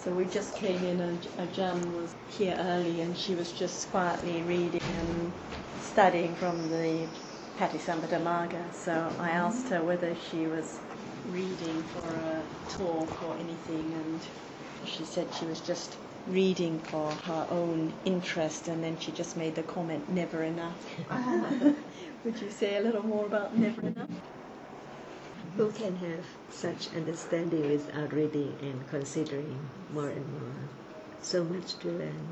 So we just came in and Ajahn was here early and she was just quietly reading and studying from the Patisambhata So I asked her whether she was reading for a talk or anything, and she said she was just reading for her own interest, and then she just made the comment, never enough. Would you say a little more about never enough? Who can have such understanding without reading and considering more and more? So much to learn.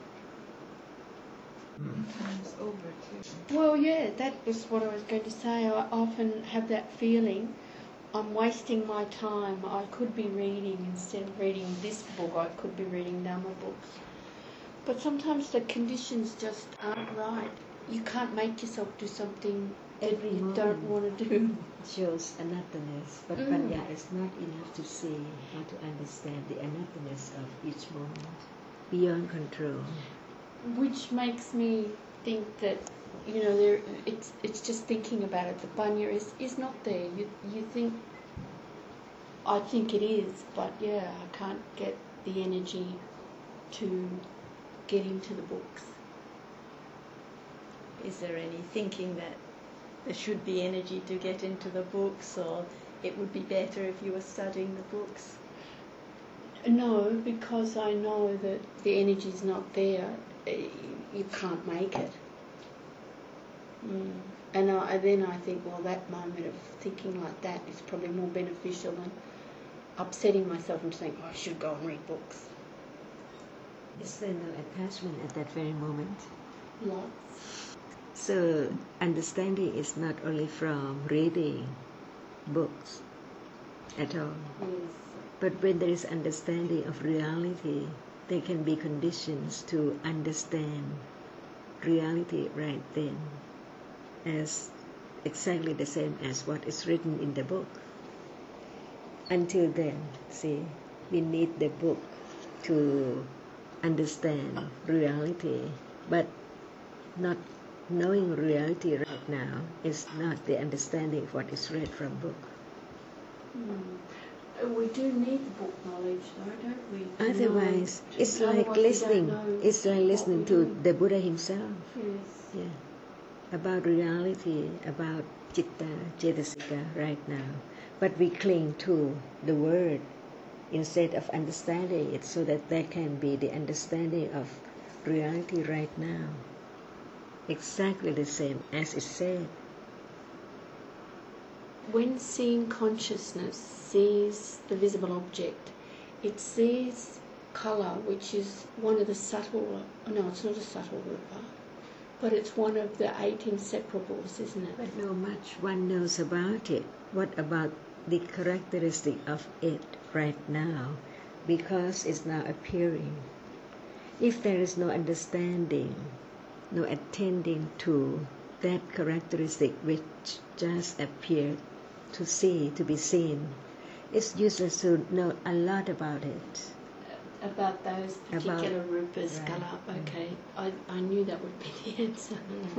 Time's over too. Well, yeah, that was what I was going to say. I often have that feeling I'm wasting my time. I could be reading, instead of reading this book, I could be reading Dhamma books. But sometimes the conditions just aren't right. You can't make yourself do something that Every you moment don't want to do. shows another's, but Panya is not enough to see or to understand the another's of each moment, beyond control. Which makes me think that, it's just thinking about it. The Panya is not there. You think, I think it is, but yeah, I can't get the energy to get into the books. Is there any thinking that there should be energy to get into the books, or it would be better if you were studying the books? No, because I know that the energy's not there. You can't make it. And then I think, well, that moment of thinking like that is probably more beneficial than upsetting myself and saying, oh, I should go and read books. Is there no attachment at that very moment? Lots. So understanding is not only from reading books at all, Yes. but when there is understanding of reality, there can be conditions to understand reality right then, as exactly the same as what is written in the book. Until then, see, we need the book to understand reality, but not knowing reality right now is not the understanding of what is read from book. We do need the book knowledge, though, don't we? Otherwise, it's like Otherwise we listening. don't know It's like what listening we to do. the Buddha himself. Yes. Yeah, about reality, about citta, cetasika right now. But we cling to the word instead of understanding it, so that there can be the understanding of reality right now. Exactly the same as it said. When seeing consciousness sees the visible object, it sees colour, which is one of the subtle, no, it's not a subtle rupa, but it's one of the 8 inseparables, isn't it? But no much one knows about it. What about the characteristic of it right now? Because it's now appearing. If there is no understanding, no attending to that characteristic which just appeared to see, to be seen, it's useless to know a lot about it. About those particular rupas, right. colour, okay. I knew that would be the answer.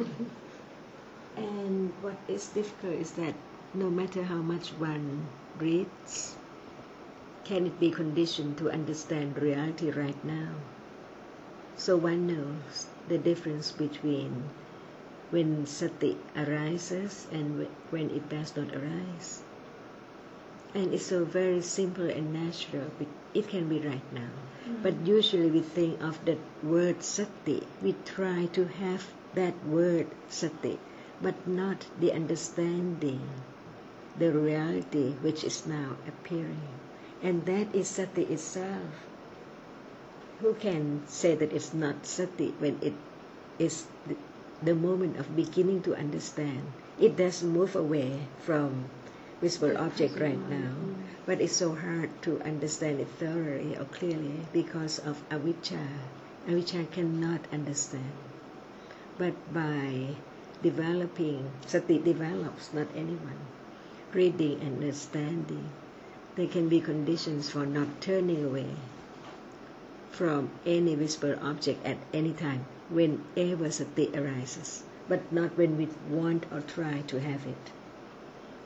And what is difficult is that no matter how much one reads, can it be conditioned to understand reality right now? So one knows the difference between when sati arises and when it does not arise. And it's so very simple and natural. It can be right now. But usually we think of the word sati. We try to have that word sati, but not the understanding, the reality which is now appearing. And that is sati itself. Who can say that it's not sati when it is the moment of beginning to understand? It doesn't move away from visible object right now, but it's so hard to understand it thoroughly or clearly because of avijja. Avijja cannot understand. But by developing, sati develops, not anyone, reading and understanding, there can be conditions for not turning away from any visible object at any time, whenever sati arises, but not when we want or try to have it.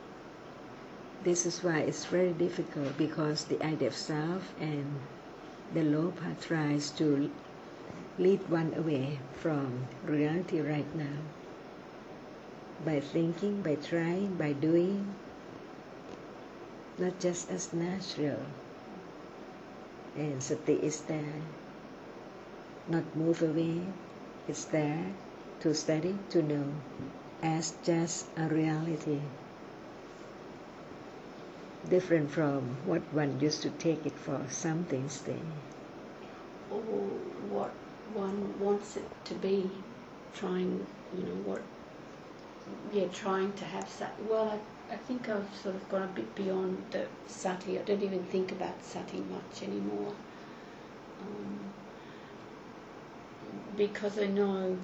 This is why it's very difficult, because the idea of self and the Lopa tries to lead one away from reality right now. By thinking, by trying, by doing, not just as natural. And Sati is there, not move away, it's there to study, to know, as just a reality. Different from what one used to take it for something stay. Or what one wants it to be, trying, trying to have sati. Well, I think I've sort of gone a bit beyond the sati. I don't even think about sati much anymore. Because I know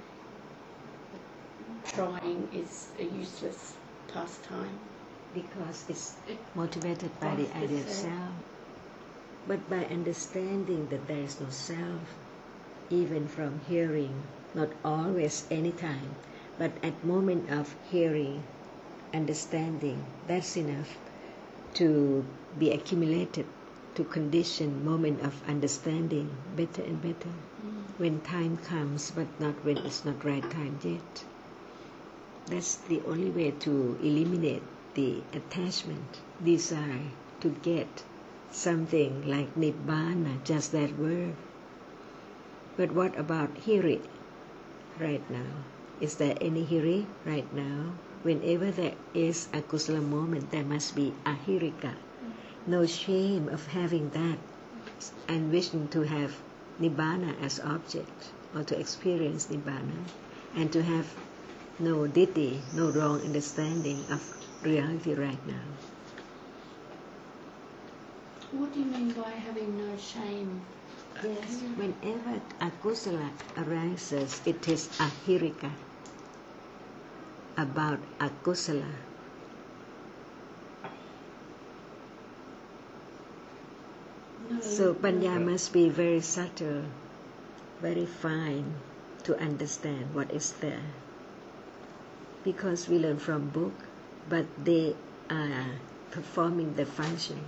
trying is a useless pastime. Because it's motivated by the idea of self. But by understanding that there is no self, even from hearing, not always, anytime, but at moment of hearing, understanding, that's enough to be accumulated, to condition moment of understanding better and better. When time comes, but not when it's not right time yet. That's the only way to eliminate the attachment, desire to get something like Nibbana, just that word. But what about hiri right now? Is there any hiri right now? Whenever there is a kusala moment, there must be a hirika. No shame of having that and wishing to have Nibbana as object or to experience Nibbana and to have no ditthi, no wrong understanding of reality right now. What do you mean by having no shame? Yes, whenever a kusala arises, it is a hirika about a kusala. So panya must be very subtle, very fine to understand what is there. Because we learn from book, but they are performing the function,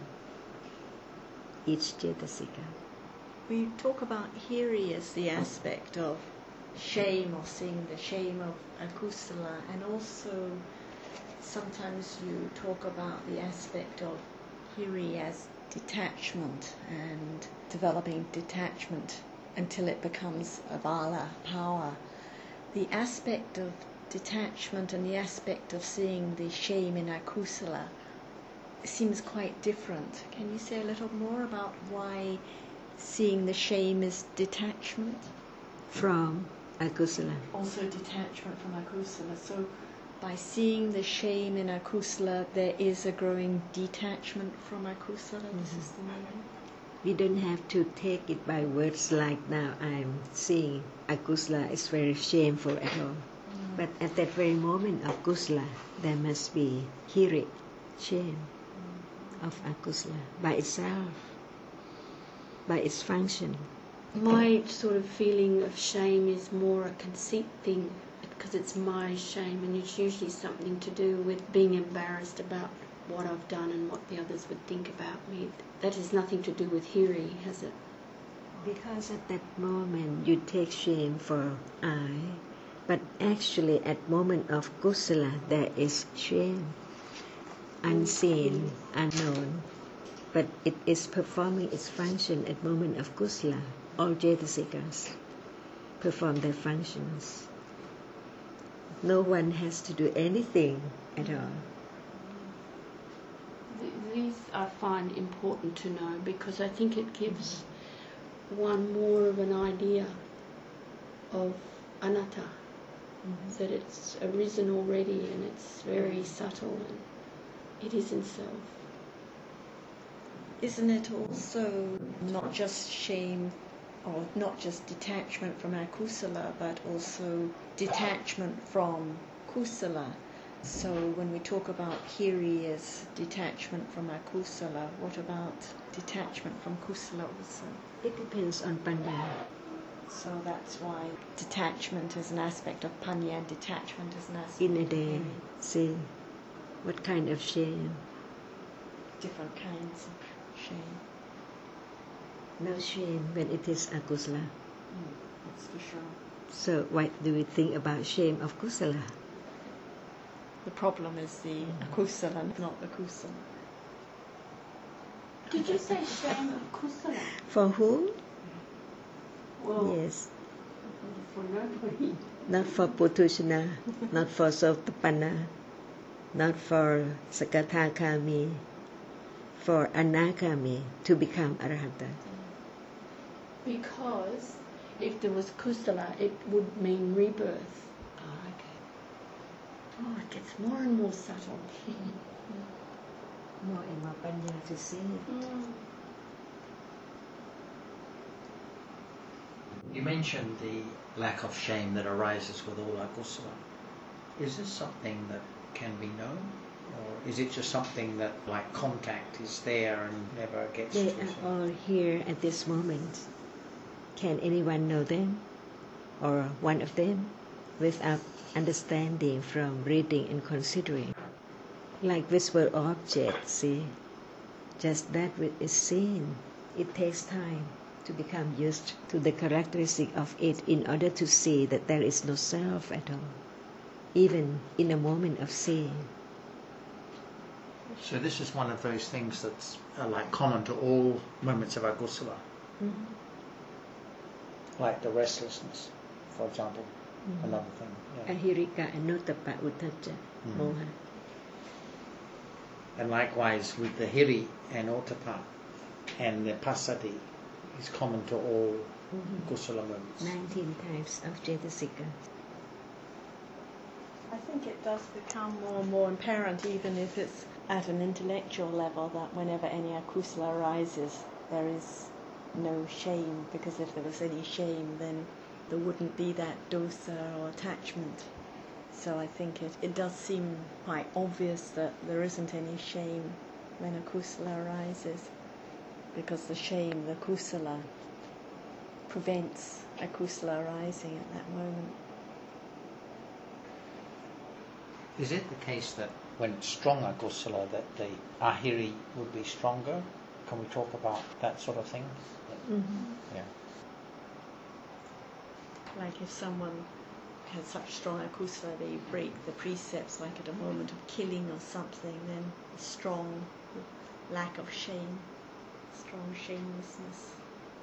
each cetasika. We talk about hiri as the aspect of shame, or seeing the shame of akusala, and also sometimes you talk about the aspect of hiri as detachment and developing detachment until it becomes avala, power. The aspect of detachment and the aspect of seeing the shame in akusala seems quite different. Can you say a little more about why seeing the shame is detachment? From akusala. Also detachment from akusala. So by seeing the shame in akusala, there is a growing detachment from akusala. This is the meaning. We don't have to take it by words like now I'm seeing akusala is very shameful at all. But at that very moment of kusala, there must be hiri, shame of akusala by itself, by its function. My sort of feeling of shame is more a conceit thing, because it's my shame, and it's usually something to do with being embarrassed about what I've done and what the others would think about me. That has nothing to do with hiri, has it? Because at that moment you take shame for I, but actually at moment of kusala there is shame, unseen, unknown, but it is performing its function at moment of kusala. All cetasikas perform their functions. No one has to do anything at all. These I find important to know, because I think it gives one more of an idea of anatta, that it's arisen already and it's very subtle and it isn't self. Isn't it also not just shame or not just detachment from akusala, but also detachment from kusala? So when we talk about hiri as detachment from akusala, what about detachment from kusala also? It depends on panya. So that's why detachment is an aspect of panya and detachment is an aspect In a of day, hiri. see what kind of shame. Different kinds of shame. No shame when it is akusala. That's for sure. So what do we think about shame of kusala? The problem is the akusala, not the kusala. Did you say shame of kusala? For whom? Well, Yes. for nobody. Not for Putushana, not for Sotapanna, not for Sakathakami, for Anagami to become Arahanta. Because if there was kusala, it would mean rebirth. Oh, okay. Oh, it gets more and more subtle. More and more panya to see. You mentioned the lack of shame that arises with all akusala. Is this something that can be known? Or is it just something that, like contact, is there and never gets They to? are all here at this moment. Can anyone know them? Or one of them? Without understanding from reading and considering. Like visible objects, see? Just that which is seen. It takes time to become used to the characteristic of it in order to see that there is no self at all, even in a moment of seeing. So this is one of those things that's like common to all moments of akusala, like the restlessness, for example. Another thing. Yeah. Ahirika anuttapa uttacca moha. And likewise with the hiri and ottappa and the passaddhi is common to all kusala moments. 19 types of cetasika. I think it does become more and more apparent, even if it's at an intellectual level, that whenever any akusala arises, there is no shame, because if there was any shame, then there wouldn't be that dosa or attachment. So I think it does seem quite obvious that there isn't any shame when a kusala arises, because the shame, the kusala, prevents a kusala arising at that moment. Is it the case that when it's strong akusala that the ahiri would be stronger? Can we talk about that sort of thing? Yeah. Like if someone has such strong akusala, they break the precepts, like at a moment of killing or something, then a strong lack of shame, strong shamelessness.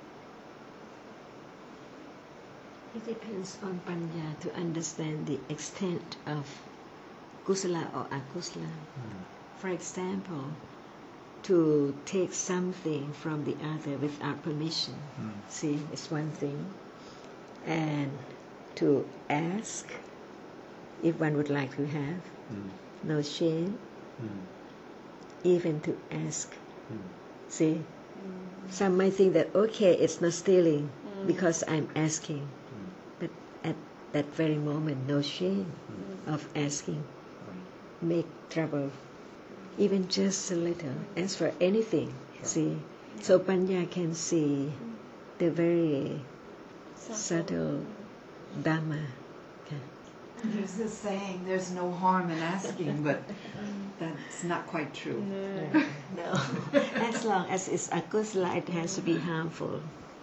It depends on panya to understand the extent of kusala or akusala. For example, to take something from the other without permission, see, is one thing. And to ask if one would like to have, no shame. Even to ask, see. Some might think that, okay, it's not stealing because I'm asking. But at that very moment, no shame of asking. Make trouble. Even just a little. Ask for anything, see. So panya can see the very subtle dhamma. There's this saying, there's no harm in asking, but that's not quite true. No. As long as it's akusala, it has to be harmful.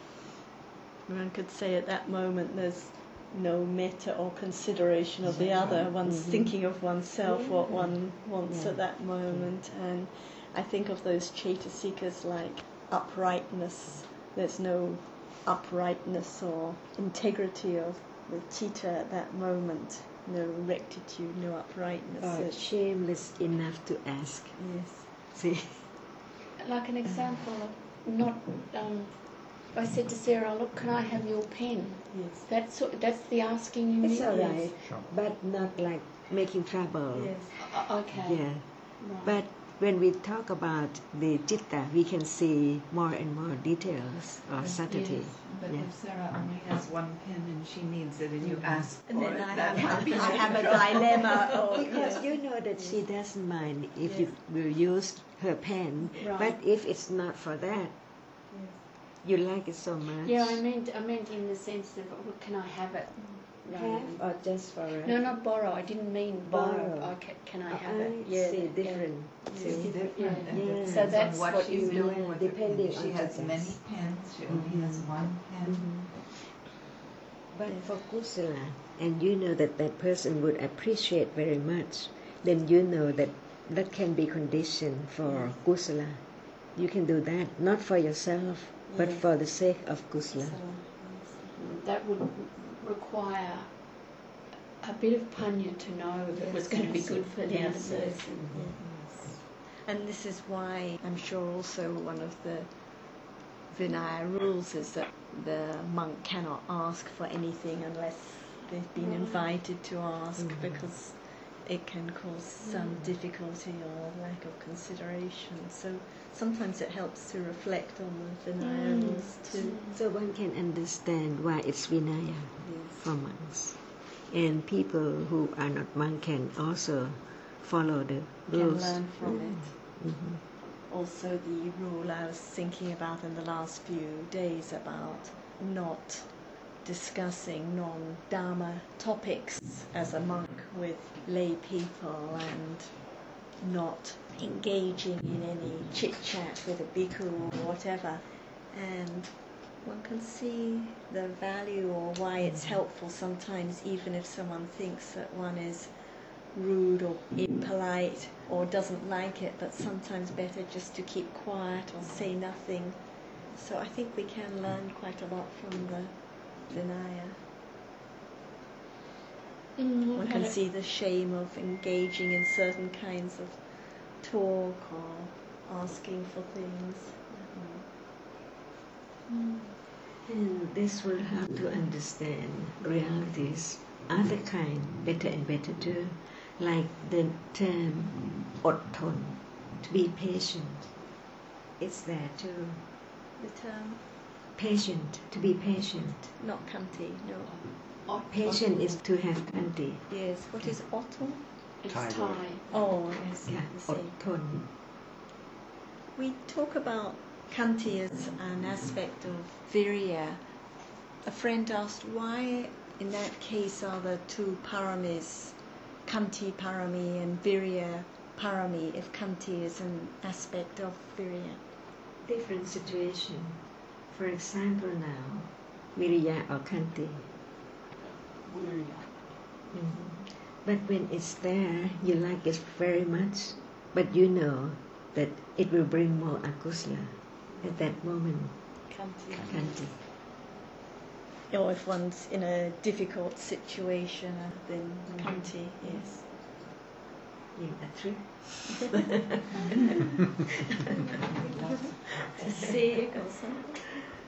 One could say at that moment there's no metta or consideration of the other. One's thinking of oneself, what one wants at that moment. And I think of those cetasikas like uprightness. There's no uprightness or integrity of the citta at that moment. No rectitude, no uprightness. Or shameless enough to ask. Yes. See? Like an example of not. I said to Sarah, "Look, can I have your pen?" Yes. That's the asking you It's mean? all right, but not like making trouble. Yes. Okay. Yeah. Right. But when we talk about the citta, we can see more and more details or subtlety. But Yeah. if Sarah only has one pen and she needs it and you ask And for then it, I that might be have a trouble. dilemma. Or, Because you know that she doesn't mind if Yes. you will use her pen, Right. but if it's not for that, you like it so much. Yeah, I meant in the sense of, well, can I have it? rather Have than or just for us? no, not borrow. I didn't mean Borrow. borrow. Can I Oh, have it? I see, different. It's See? different. Yeah. And Yeah. depends So on that's what what she's you doing mean. with her Depending pen. She on has the many task. pens. She only has one pen. But for kusala, and you know that that person would appreciate very much, then you know that that can be conditioned for kusala. You can do that, not for yourself, but Yes. for the sake of kusala. That would require a bit of punya to know if it was going to be good for the other person. Yes. And this is why I'm sure also one of the Vinaya rules is that the monk cannot ask for anything unless they've been invited to ask, because it can cause some difficulty or lack of consideration. So sometimes it helps to reflect on the Vinaya rules too. So one can understand why it's Vinaya for monks. And people who are not monk can also follow the Can rules. learn from it. Also the rule I was thinking about in the last few days about not discussing non-Dharma topics as a monk with lay people, and not engaging in any chit-chat with a bhikkhu or whatever. And one can see the value or why it's helpful sometimes, even if someone thinks that one is rude or impolite or doesn't like it, but sometimes better just to keep quiet or say nothing. So I think we can learn quite a lot from the Vinaya. One can see the shame of engaging in certain kinds of talk or asking for things. And this will help to understand realities, other kind, better and better too. Like the term "otthon," to be patient. It's there too. The term, Patient, to be patient. not kanti, no. Patient is to have kanti. Yes, what is otto? It's Thai Thai. word. Oh, yes, Yeah, the same. otthon. We talk about kanti as an aspect of virya. A friend asked why in that case are the two paramis, kanti parami and virya parami, if kanti is an aspect of virya. Different situation. For example now, viriya or kanti. But when it's there, you like it very much, but you know that it will bring more akusala at that moment. Kanti. Kanti. Or if one's in a difficult situation, then kanti, yes. Yeah, that's true. Sick or something.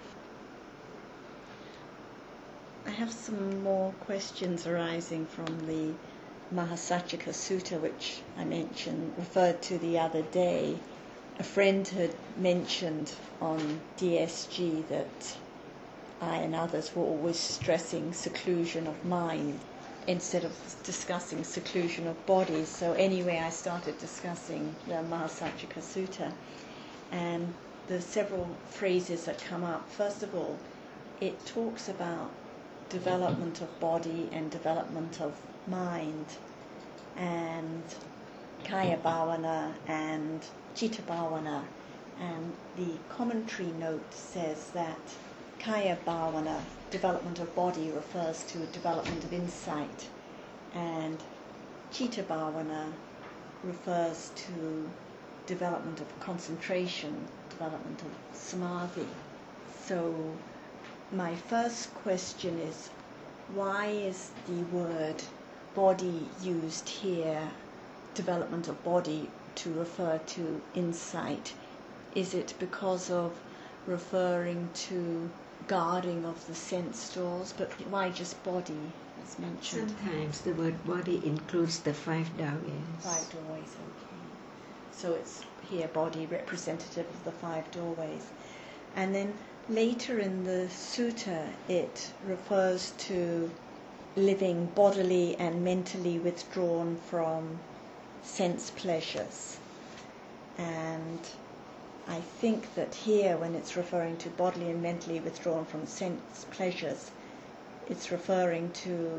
I have some more questions arising from the Mahasachika Sutta, which I mentioned, referred to the other day. A friend had mentioned on DSG that I and others were always stressing seclusion of mind instead of discussing seclusion of body. So anyway, I started discussing the Mahasachika Sutta, and there's several phrases that come up. First of all, it talks about development of body and development of mind, and Kaya Bhavana and Citta Bhavana. And the commentary note says that Kaya Bhavana, development of body, refers to development of insight, and Citta Bhavana refers to development of concentration, development of samadhi. So my first question is, why is the word body used here, development of body, to refer to insight? Is it because of referring to guarding of the sense doors? But why just body as mentioned? Sometimes the word body includes the 5 doorways. 5 doorways, okay. So it's here body representative of the 5 doorways. And then later in the sutta it refers to living bodily and mentally withdrawn from sense pleasures. And I think that here, when it's referring to bodily and mentally withdrawn from sense pleasures, it's referring to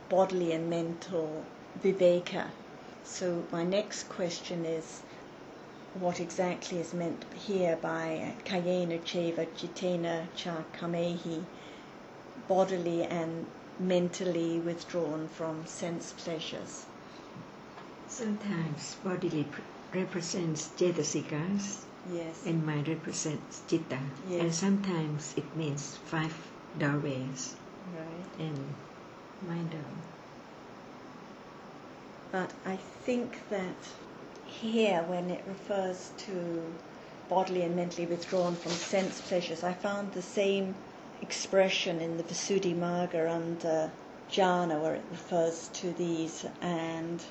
bodily and mental viveka. So my next question is, what exactly is meant here by kayena cheva jitena cha kamehi, bodily and mentally withdrawn from sense pleasures? Sometimes bodily represents jetasikas Yes. and mind represents citta. Yes. And sometimes it means 5 doorways Right. and mind door. But I think that here, when it refers to bodily and mentally withdrawn from sense pleasures, I found the same expression in the Visuddhimagga under jhana, where it refers to these, and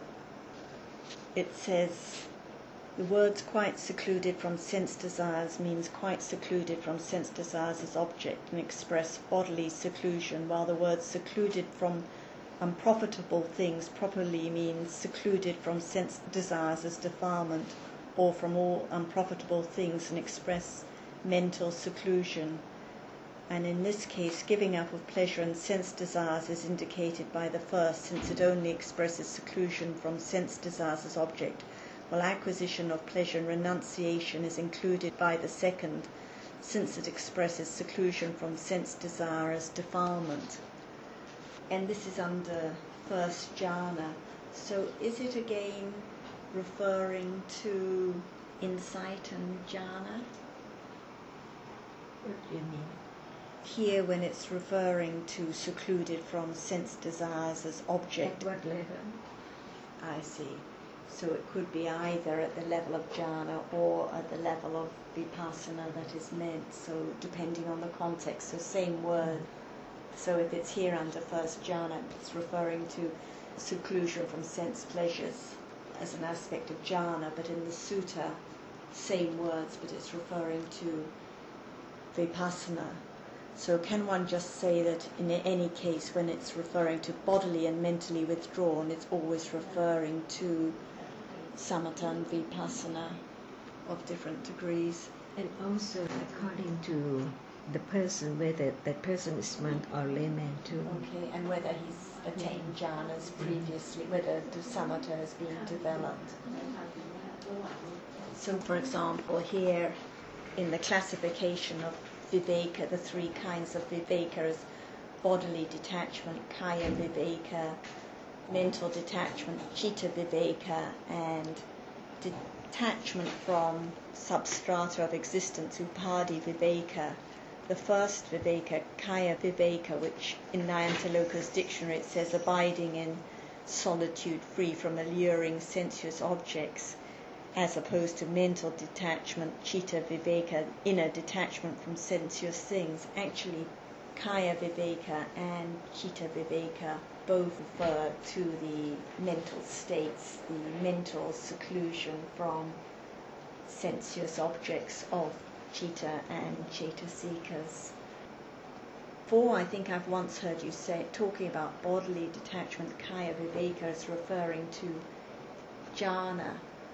it says the words quite secluded from sense desires means quite secluded from sense desires as object and express bodily seclusion, while the word secluded from unprofitable things properly means secluded from sense desires as defilement or from all unprofitable things and express mental seclusion. And in this case, giving up of pleasure and sense desires is indicated by the first, since it only expresses seclusion from sense desires as object, while acquisition of pleasure and renunciation is included by the second, since it expresses seclusion from sense desire as defilement. And this is under first jhana. So is it again referring to insight and jhana? What do you mean? Here, when it's referring to secluded from sense desires as object. At what level? I see. So it could be either at the level of jhana or at the level of vipassana that is meant, so depending on the context, so same word. So if it's here under first jhana, it's referring to seclusion from sense pleasures as an aspect of jhana, but in the sutta, same words, but it's referring to vipassana. So can one just say that in any case, when it's referring to bodily and mentally withdrawn, it's always referring to samatha and vipassana of different degrees? And also according to the person, whether that person is monk or layman too. Okay, and whether he's attained jhanas previously, whether the samatha has been developed. So, for example, here in the classification of viveka, the 3 kinds of viveka is bodily detachment, kaya viveka, mental detachment, citta viveka, and detachment from substrata of existence, upadhi viveka. The first viveka, kaya viveka, which in Nayantaloka's dictionary it says abiding in solitude free from alluring sensuous objects, as opposed to mental detachment, citta viveka, inner detachment from sensuous things. Actually, kaya viveka and citta viveka both refer to the mental states, the mental seclusion from sensuous objects of citta and cetasikas. For I think I've once heard you say, talking about bodily detachment, kaya viveka is referring to jhana,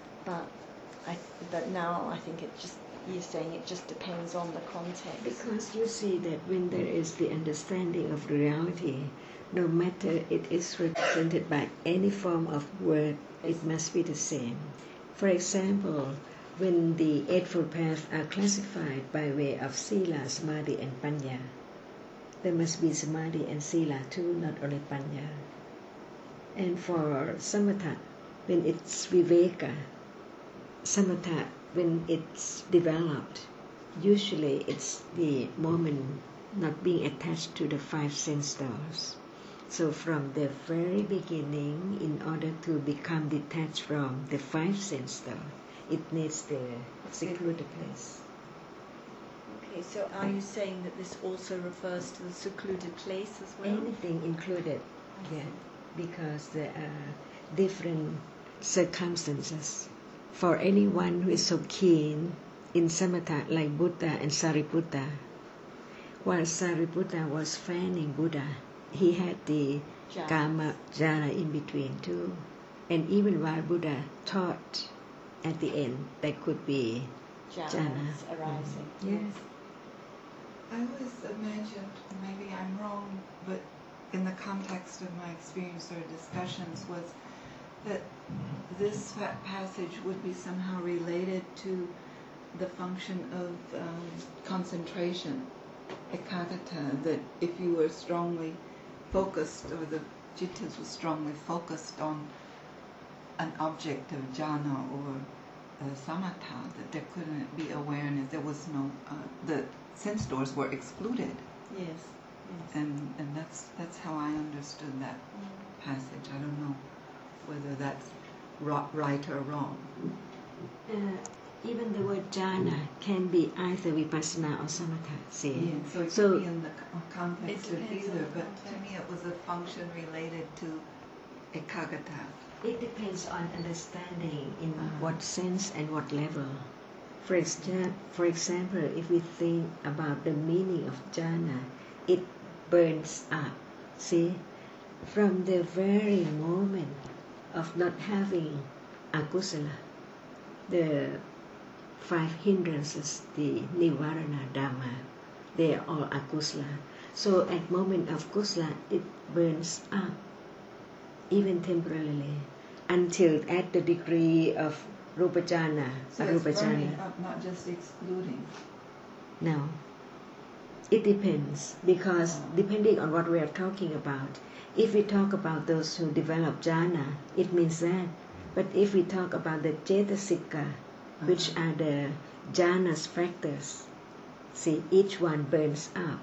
but now I think you're saying it just depends on the context. Because you see that when there is the understanding of reality, no matter it is represented by any form of word, it must be the same. For example, when the Eightfold Paths are classified by way of sila, samadhi and panya, there must be samadhi and sila too, not only panya. And for samatha, when it's viveka, samatha, when it's developed, usually it's the moment not being attached to the 5 sense doors. So from the very beginning, in order to become detached from the 5 sense doors, it needs the secluded place. Okay, so are you saying that this also refers to the secluded place as well? Anything included, yeah, because there are different circumstances. For anyone who is so keen in samatha, like Buddha and Sariputta, while Sariputta was fanning Buddha, he had the Kama jhana in between too. And even while Buddha taught, at the end, there could be jhana arising. Yes. I always imagined, maybe I'm wrong, but in the context of my experience or discussions was that this passage would be somehow related to the function of concentration, ekagata, that if you were strongly focused, or the jittas was strongly focused on an object of jhana or samatha, that there couldn't be awareness, there was no, the sense doors were excluded. Yes. And that's how I understood that passage. I don't know whether that's right or wrong. Even the word jhana can be either vipassana or samatha. See? Yeah, so it could be in the context of either, but to me it was a function related to ekagata. It depends on understanding in what sense and what level. For example, if we think about the meaning of jhana, it burns up. See, from the very moment of not having akusala, the 5 hindrances, the nivarana dhamma, they are all akusala. So at moment of kusala, it burns up, even temporarily, until at the degree of rupajhana, So it's burning up, not just excluding. No. It depends, because depending on what we are talking about, if we talk about those who develop jhana, it means that. But if we talk about the cetasika, which are the jhana's factors, see, each one burns up.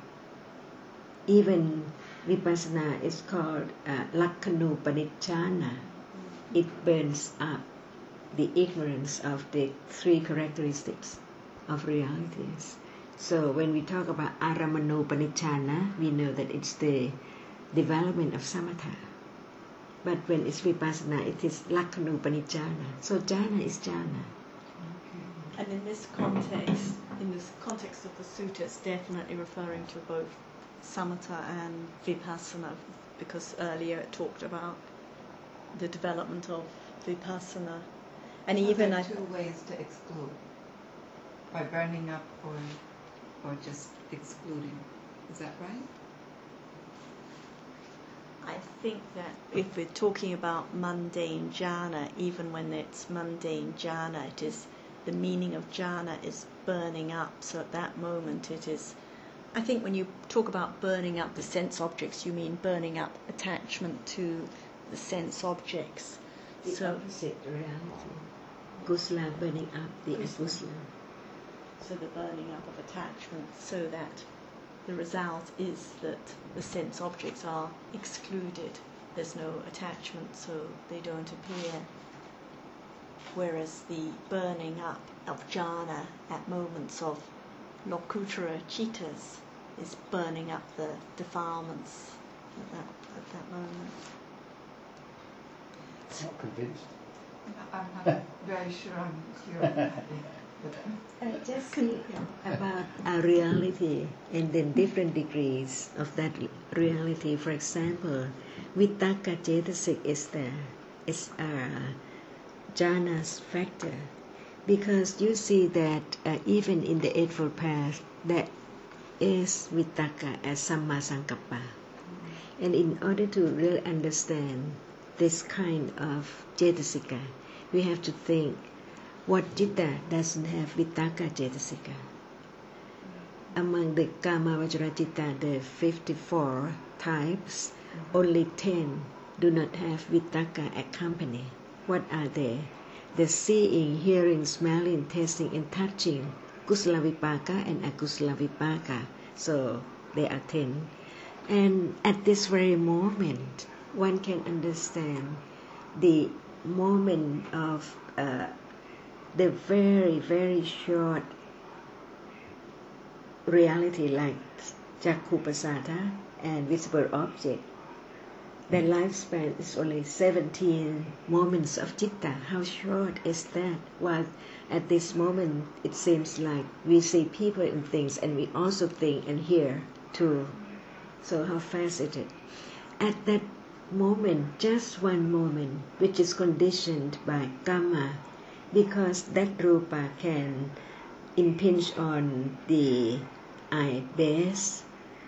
Even vipassana is called lakkanu panicchana. It burns up the ignorance of the 3 characteristics of realities. So when we talk about aramano panicchana, we know that it's the development of samatha. But when it's vipassana, it is lakkanu panicchana. So jhana is jhana. And in this context of the sutta, it's definitely referring to both samatha and vipassana, because earlier it talked about the development of vipassana. And So even there are 2 ways to exclude, by burning up or just excluding. Is that right? I think that if we're talking about mundane jhana, even when it's mundane jhana, it is the meaning of jhana is burning up. So at that moment it is, I think when you talk about burning up the sense objects, you mean burning up attachment to the sense objects. The opposite reality. Kusala burning up the akusala. So the burning up of attachment, so that the result is that the sense objects are excluded. There's no attachment, so they don't appear. Whereas the burning up of jhana at moments of lokuttara cittas is burning up the defilements at that moment. Not convinced. I'm not very sure I'm here. Just think about a reality and then different degrees of that reality. For example, Vitakka Cetasik is there. It's a jhana's factor. Because you see that even in the Eightfold Path, there is Vitakka as Samma Sankappa. And in order to really understand this kind of Cetasika, we have to think, what citta doesn't have Vitakka Cetasika? Among the Kama Vajra Citta, the 54 types, only 10 do not have Vitakka accompany. What are they? The seeing, hearing, smelling, tasting, and touching, Kusala Vipaka and Akusala Vipaka. So they are 10. And at this very moment, one can understand the moment of the very, very short reality like Jakkhupasada and visible object. Their lifespan is only 17 moments of citta. How short is that? While at this moment it seems like we see people and things, and we also think and hear too. So how fast is it? At that moment, just one moment, which is conditioned by karma, because that rupa can impinge on the eye base,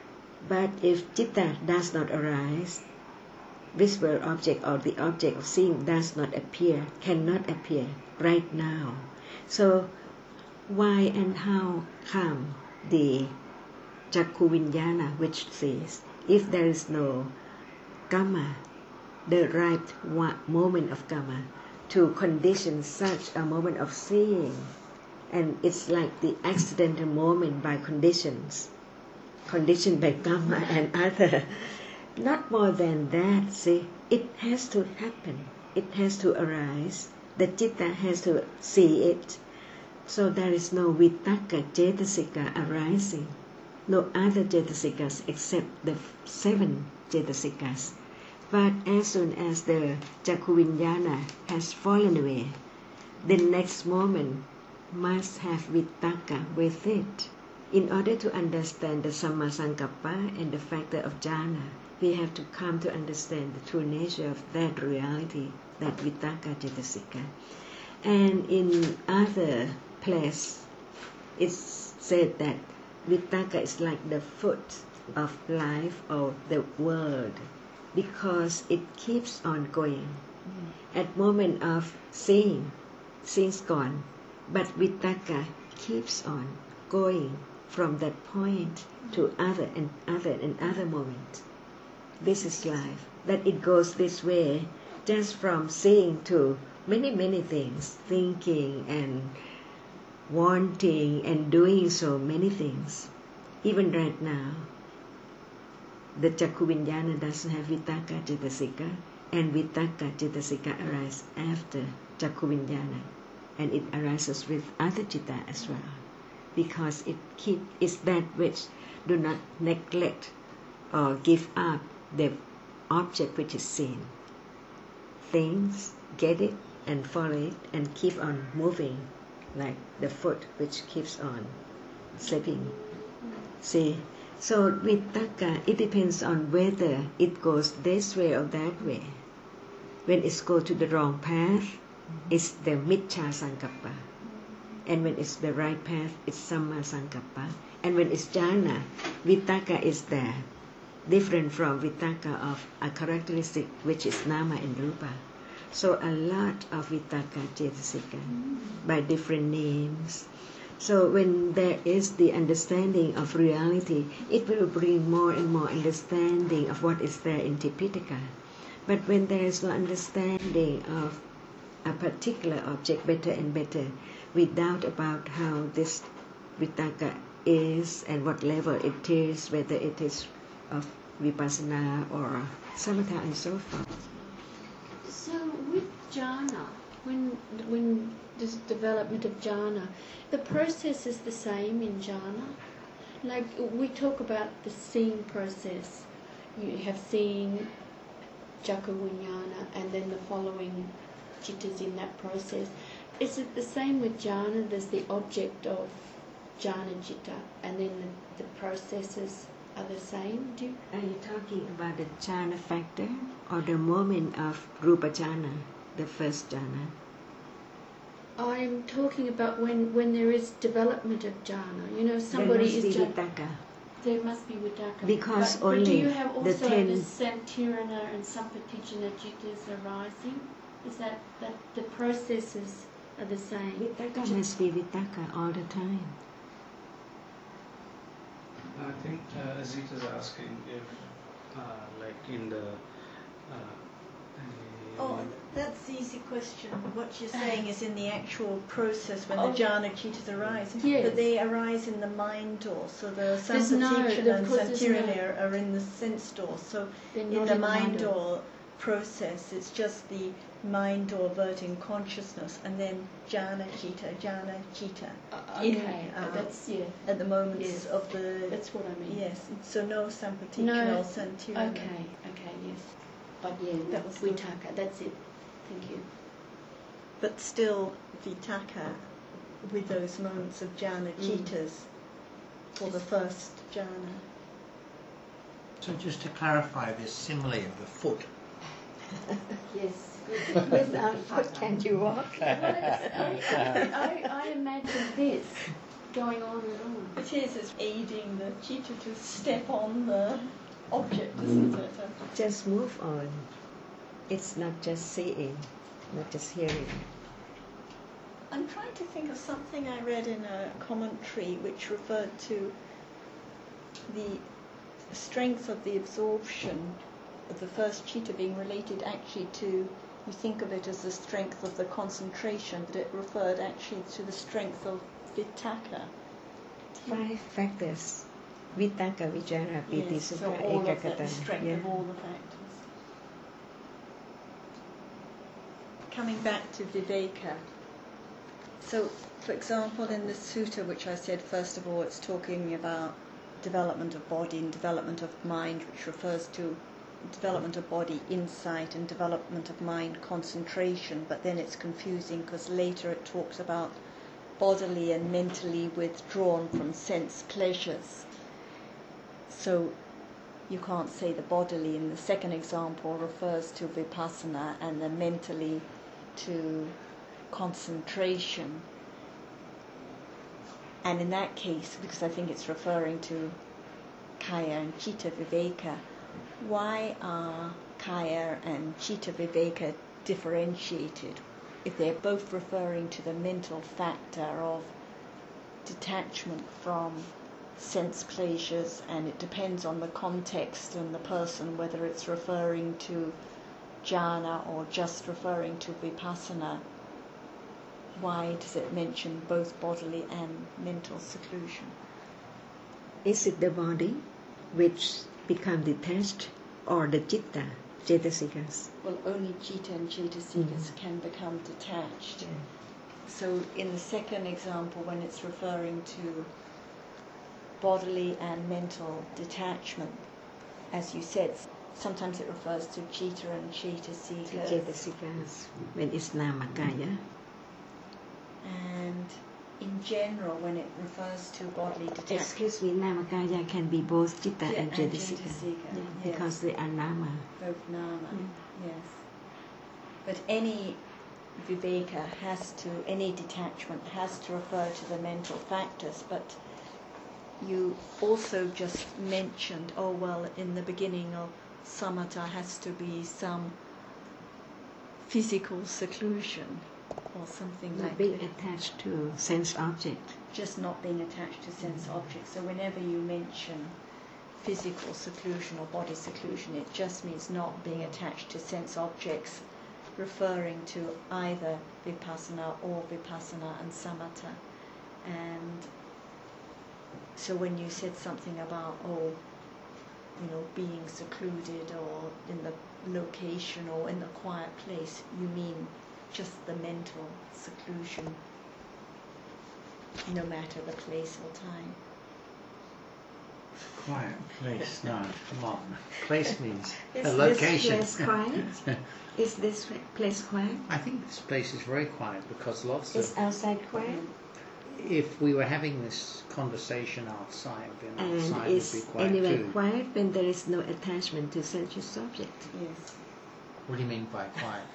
But if citta does not arise, visible object or the object of seeing does not appear, cannot appear right now. So why and how come the Chakku Vijnana, which says, if there is no Kamma, the right moment of Kamma, to condition such a moment of seeing, and it's like the accidental moment by conditions, conditioned by Kamma and other. Not more than that, see, it has to happen, it has to arise, the citta has to see it. So there is no Vitakka Cetasika arising, no other Cetasikas except the 7 Cetasikas. But as soon as the Chakku Vijnana has fallen away, the next moment must have Vitakka with it. In order to understand the Samma Sankappa and the factor of jhana, we have to come to understand the true nature of that reality, that Vitakka Cetasika. And in other place, it's said that Vitakka is like the foot of life or the world, because it keeps on going. At moment of seeing, seeing's gone, but Vitakka keeps on going from that point to other and other and other moment. This is life, that it goes this way, just from seeing to many things, thinking and wanting and doing so many things. Even right now, the Chakku Vijnana doesn't have Vitakka Cetasika, and Vitakka Cetasika arises after Chakku Vijnana, and it arises with other citta as well, because it's that which do not neglect or give up the object which is seen. Things, get it and follow it and keep on moving, like the foot which keeps on slipping. See, so Vitakka, it depends on whether it goes this way or that way. When it goes to the wrong path, it's the Miccha Sankappa. And when it's the right path, it's Samma Sankappa. And when it's jhana, Vitakka is there, different from Vitakka of a characteristic which is Nama and Rupa. So a lot of Vitakka Cetasika by different names. So when there is the understanding of reality, it will bring more and more understanding of what is there in Tipitaka. But when there is no understanding of a particular object better and better, we doubt about how this Vitakka is and what level it is, whether it is of Vipassana or Samatha and so forth. So with jhana, when this development of jhana, the process is the same in jhana. Like we talk about the seeing process. You have seeing, Chakku Vijnana, and then the following cittas in that process. Is it the same with jhana? There's the object of jhana citta, and then the processes are the same? Are you talking about the jhana factor or the moment of rupa jhana, the first jhana? I'm talking about when there is development of jhana. You know, somebody there must is be Vitakka. There must be Vitakka. Because but only do you have the also 10 the Sampirana and Sampatijana cittas arising? Is that the processes are the same? Vitakka must be Vitakka all the time. I think Azita is asking if, like in the. Oh, that's the easy question. What you're saying is in the actual process when the jhana cittas arise. Yes. But they arise in the mind door. So the There's no- Sampatijana and of course there's Santirana are in the sense door. So They're in not the in the mind mind door. door process, it's just the mind door verting consciousness, and then jhana citta Okay, that's at the moments Yes. of the that's what I mean. yes. So no Sampatijana No. or Santirana. Okay, yes. But That that was was the- Vitakka. That's it. Thank you. But still Vitakka with those moments of jhana cittas for the first jhana. So just to clarify this simile of the foot, Yes. Without foot can you walk? I imagine this. going on and on. It is, it's aiding the chitta to step on the object, isn't it? Just move on. It's not just seeing, not just hearing. I'm trying to think of something I read in a commentary which referred to the strength of the absorption of the first chitta being related actually to, you think of it as the strength of the concentration, but it referred actually to the strength of vitakka. 5 factors. Vitakka, vichara, piti, Yes, so sukha, all of the ekaggata. strength of all the factors. Coming back to viveka. So, for example, in the sutta, which I said, first of all, it's talking about development of body and development of mind, which refers to development of body insight and development of mind concentration, but then it's confusing because later it talks about bodily and mentally withdrawn from sense pleasures. So you can't say the bodily in the second example refers to vipassana and the mentally to concentration. And in that case, because I think it's referring to kaya and chitta viveka, why are kaya and chitta viveka differentiated if they're both referring to the mental factor of detachment from sense pleasures, and it depends on the context and the person whether it's referring to jhana or just referring to vipassana? Why does it mention both bodily and mental seclusion? Is it the body which become detached or the citta, cetasikas? Well, only chitta and cetasikas can become detached. Yeah. So in the second example, when it's referring to bodily and mental detachment, as you said, sometimes it refers to chitta and cetasikas. Cetasikas, when it's namakaya. And in general, when it refers to bodily detachment, Excuse me, namakaya can be both citta and and cetasika. cetasika, yes. Because they are nama. both nama, yes. But any viveka any detachment has to refer to the mental factors, but you also just mentioned, in the beginning of samatha has to be some physical seclusion or something Not like being that. attached to sense object. Just not being attached to sense objects. So whenever you mention physical seclusion or body seclusion, it just means not being attached to sense objects, referring to either vipassana or vipassana and samatha. And so when you said something about being secluded or in the location or in the quiet place, you mean just the mental seclusion, no matter the place or time. Quiet place, no, come on. Place means Is a location. this place quiet? Is this place quiet? I think this place is very quiet because lots Is of... outside quiet? If we were having this conversation outside, then And outside would be is quiet anyway too. quiet when there is no attachment to sensuous object? Yes. What do you mean by quiet?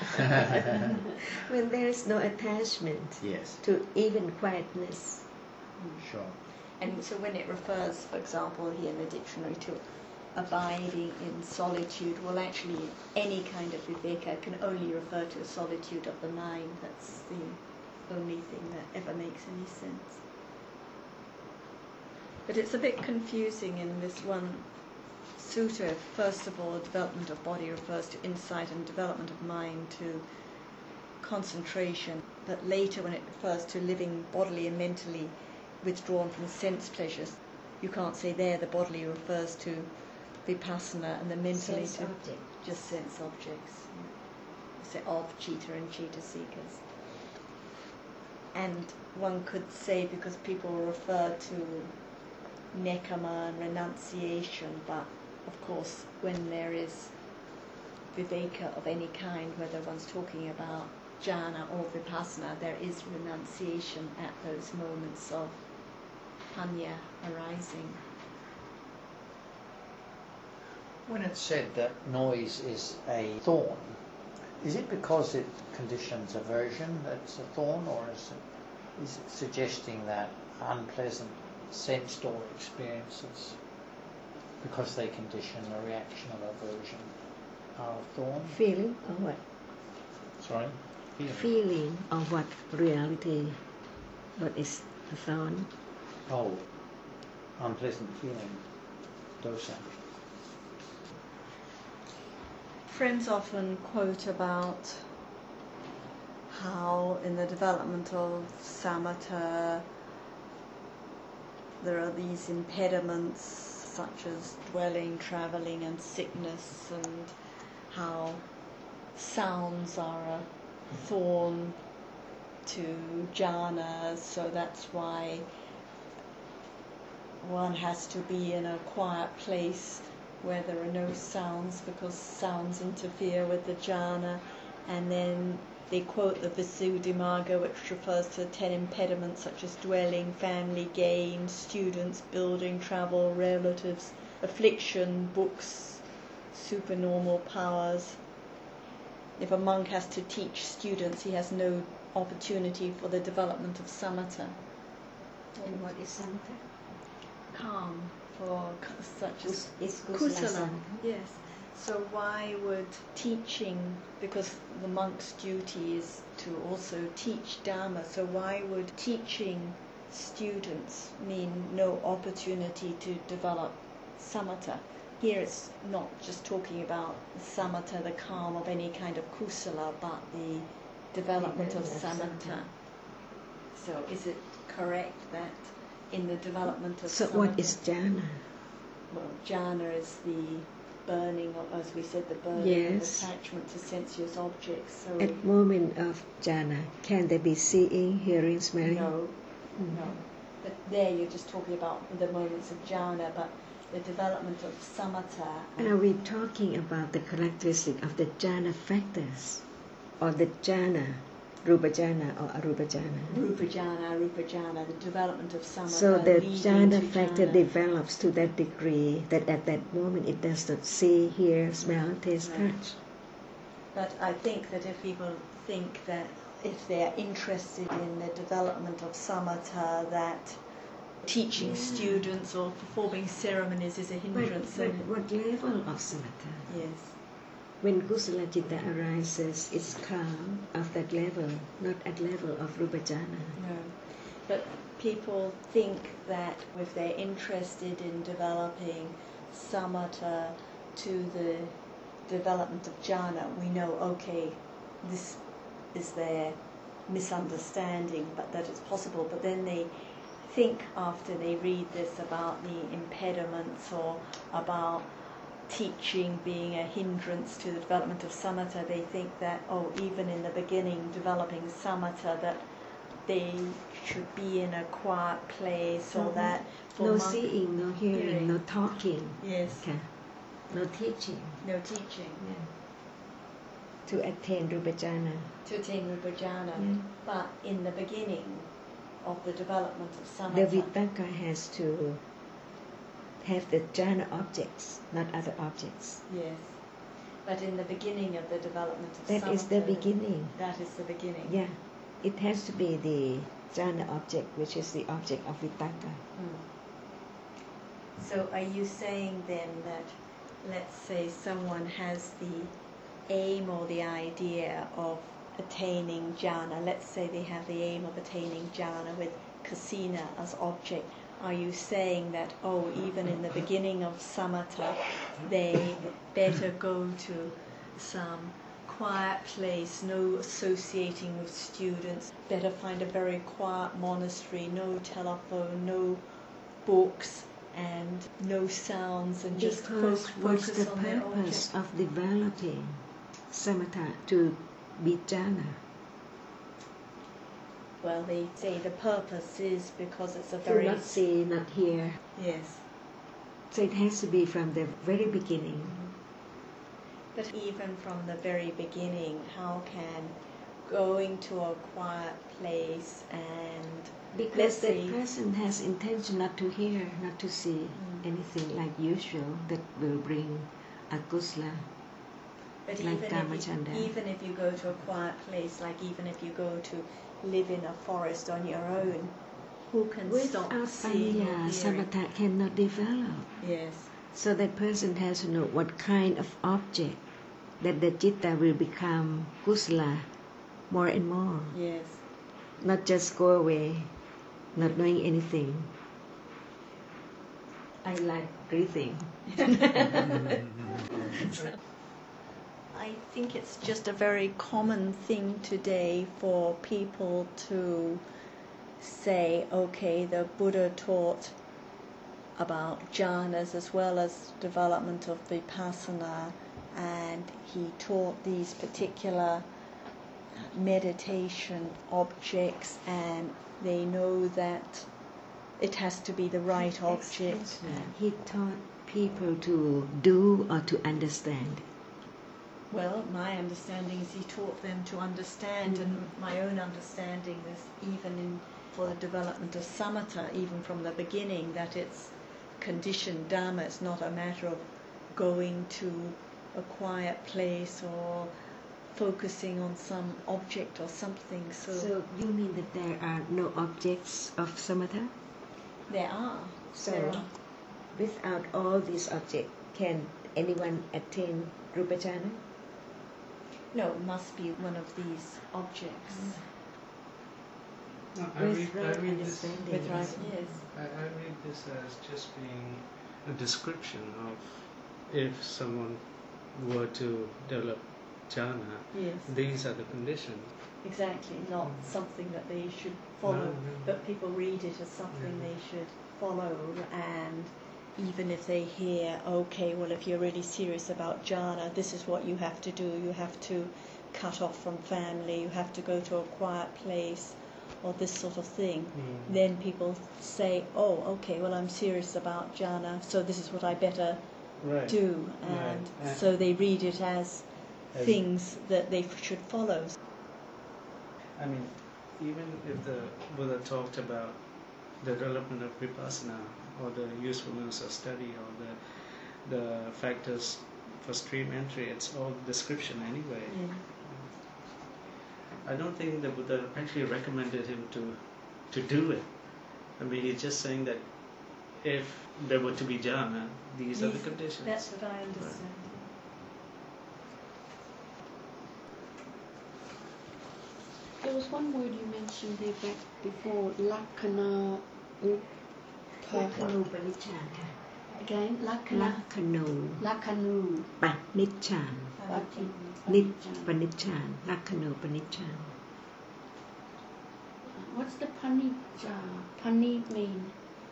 When there is no attachment Yes, to even quietness. sure. And so when it refers, for example, here in the dictionary to abiding in solitude, well, actually any kind of viveka can only refer to a solitude of the mind. That's the only thing that ever makes any sense. But it's a bit confusing in this one sutta. First of all, development of body refers to insight, and development of mind to concentration. But later, when it refers to living bodily and mentally withdrawn from sense pleasures, you can't say there the bodily refers to vipassana and the mentally Sense to object. just sense objects. You say of chitta and cetasikas. And one could say, because people refer to nekama and renunciation, but of course when there is viveka of any kind, whether one's talking about jhana or vipassana, there is renunciation at those moments of panya arising. When it's said that noise is a thorn, is it because it conditions aversion that's a thorn, or is it suggesting that unpleasant sensed or experiences because they condition a reaction of aversion are a thorn. Feeling or what? Sorry? Feeling of what? Reality. What is the thorn? Oh, unpleasant feeling. Dosa. Friends often quote about how in the development of samatha there are these impediments such as dwelling, travelling and sickness, and how sounds are a thorn to jhana, so that's why one has to be in a quiet place where there are no sounds because sounds interfere with the jhana. And then they quote the Visuddhimagga, which refers to 10 impediments such as dwelling, family, gain, students, building, travel, relatives, affliction, books, supernormal powers. If a monk has to teach students, he has no opportunity for the development of samatha. And what is samatha? Calm for such as It's kusala. samatha. Yes. So why would teaching, because the monk's duty is to also teach Dharma, so why would teaching students mean no opportunity to develop samatha? Here it's not just talking about samatha, the calm of any kind of kusala, but the development of samatha. So is it correct that in the development of So samatha, what is jhana? well, jhana is the burning, of, as we said, the burning Yes. of attachment to sensuous objects. So At moment of jhana, can there be seeing, hearing, smelling? no. But there you're just talking about the moments of jhana, but the development of samatha. Are we talking about the characteristic of the jhana factors, or the jhana, rupa jhana or arupa jhana? Rupa jhana, arupa jhana, the development of samatha. So the leading jhana to factor jhana. develops to that degree that at that moment it does not see, hear, smell, taste, Right. touch. But I think that if people think that if they're interested in the development of samatha, that teaching students or performing ceremonies is a But hindrance. what level of samatha? Yes. When kusala citta arises, it's calm of that level, not at level of rupa jhana. No. But people think that if they're interested in developing samatha to the development of jhana, we know, okay, this is their misunderstanding, but that it's possible. But then they think after they read this about the impediments or about teaching being a hindrance to the development of samatha, they think that, oh, even in the beginning developing samatha, that they should be in a quiet place, or that for No monk- seeing, no hearing, no talking, Yes, okay. No teaching. no teaching Yeah. To attain rupa jhana. to attain rupa jhana. Yeah. But in the beginning of the development of The samatha, vitaka has to have the jhana objects, not other objects. yes. But in the beginning of the development of That samatha, is the beginning. That is the beginning. Yeah. It has to be the jhana object, which is the object of vitaka. So are you saying then that, let's say someone has the aim or the idea of attaining jhana, let's say they have the aim of attaining jhana with kasina as object, are you saying that, oh, even in the beginning of samatha, they better go to some quiet place, no associating with students, better find a very quiet monastery, no telephone, no books, and no sounds, and just Because what's focus the on their purpose object? of developing samatha to be jhana? Well, they say the purpose is because it's a To very... not see, not hear. Yes. So it has to be from the very beginning. But even from the very beginning, how can going to a quiet place and... Because Let's that see. person has intention not to hear, not to see anything like usual that will bring akusla. But Like Kamachanda. even if you go to a quiet place, like even if you go to live in a forest on your own, who can stop Without seeing or panya, hearing. samatha cannot develop. Yes, So that person has to know what kind of object that the citta will become kusala more and more. yes. Not just go away, not knowing anything. I like breathing. I think it's just a very common thing today for people to say, okay, the Buddha taught about jhanas as well as development of vipassana, and he taught these particular meditation objects, and they know that it has to be the right object. He taught people to do or to understand. Well, my understanding is he taught them to understand, and my own understanding is for the development of samatha, even from the beginning, that it's conditioned dharma. It's not a matter of going to a quiet place or focusing on some object or something. So you mean that there are no objects of samatha? There are. So There are. without all these objects, can anyone attain rupajhana? No, it must be one of these objects. No, With I right read this. understanding. With right, yes. I read this as just being a description of if someone were to develop jhana, Yes. these are the conditions. Exactly, not something that they should follow, No. but people read it as something they should follow. And even if they hear, okay, well, if you're really serious about jhana, this is what you have to do. You have to cut off from family, you have to go to a quiet place, or this sort of thing. Then people say, oh, okay, well, I'm serious about jhana, so this is what I better Right. do. And Right. so they read it as things that they should follow. I mean, even if the Buddha talked about the development of vipassana or the usefulness of study or the factors for stream entry, it's all description anyway. I don't think the Buddha actually recommended him to do it. I mean, he's just saying that if there were to be jhana, these are the conditions. That's what I understand. There was one word you mentioned there back before, Lakkhana Lakhanu panichan. Again, Lakkhana. Lakhanu Lakhanu. panichan. Nit panichan. Lakhanu panichan. What's the panija? Pani mean?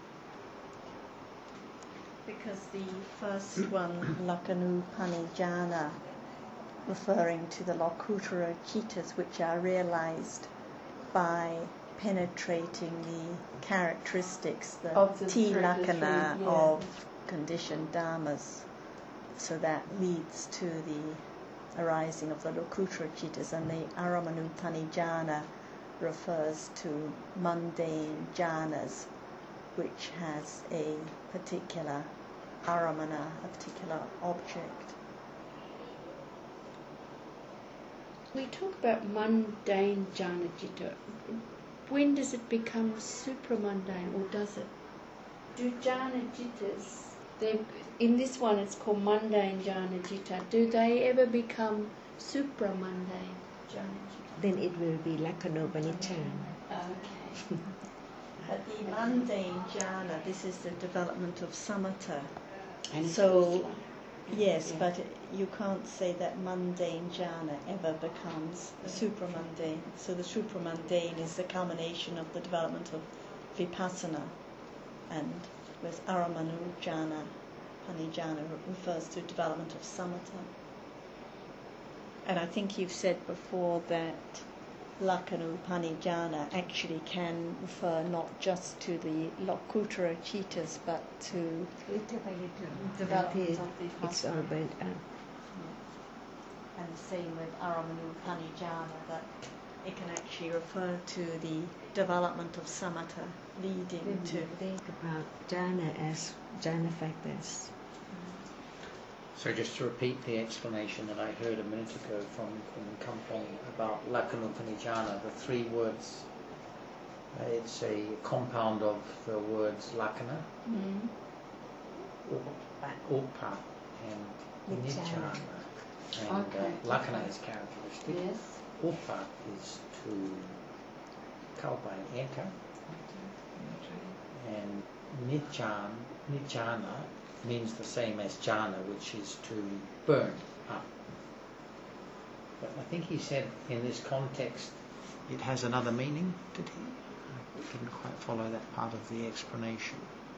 Because the first one, Lakanu Panijana, referring to the Lokuttara Chittas, which are realized by penetrating the characteristics, the Of the Tilakkhana 33, yeah. of conditioned dharmas. So that leads to the arising of the Lokuttara Chittas, and the Aramanupanijana refers to mundane jhanas, which has a particular aramana, a particular object. We talk about mundane jhana citta. When does it become supramundane, or does it? Do jhana cittas, in this one it's called mundane jhana citta, do they ever become supramundane jhana citta? Then it will be Lakhanu panichan. Okay. But the mundane jhana, this is the development of samatha. And it's So, kusala. yes, Yeah. but you can't say that mundane jhana ever becomes supramundane. So the supramundane is the culmination of the development of vipassana, and with aramanu jhana, panijana refers to development of samatha. And I think you've said before that Lakkhanu Panijana actually can refer not just to the Lokuttara Chittas, but to Little by little. development Until of the it's all vipassana. burnt up. And the same with Aramanu Panijana, that it can actually refer to the development of samatha leading When to. you think about jhana as jhana factors. So just to repeat the explanation that I heard a minute ago from Kuman Kampong about Lakkhanu Panijana, the three words It's a compound of the words lakkhana, upa, and nichana. And Okay. lakkhana is characteristic. Yes. Upa is toเข้าไป enter, and nichana means the same as jhana, which is to burn up. But I think he said in this context it has another meaning, did he? I didn't quite follow that part of the explanation.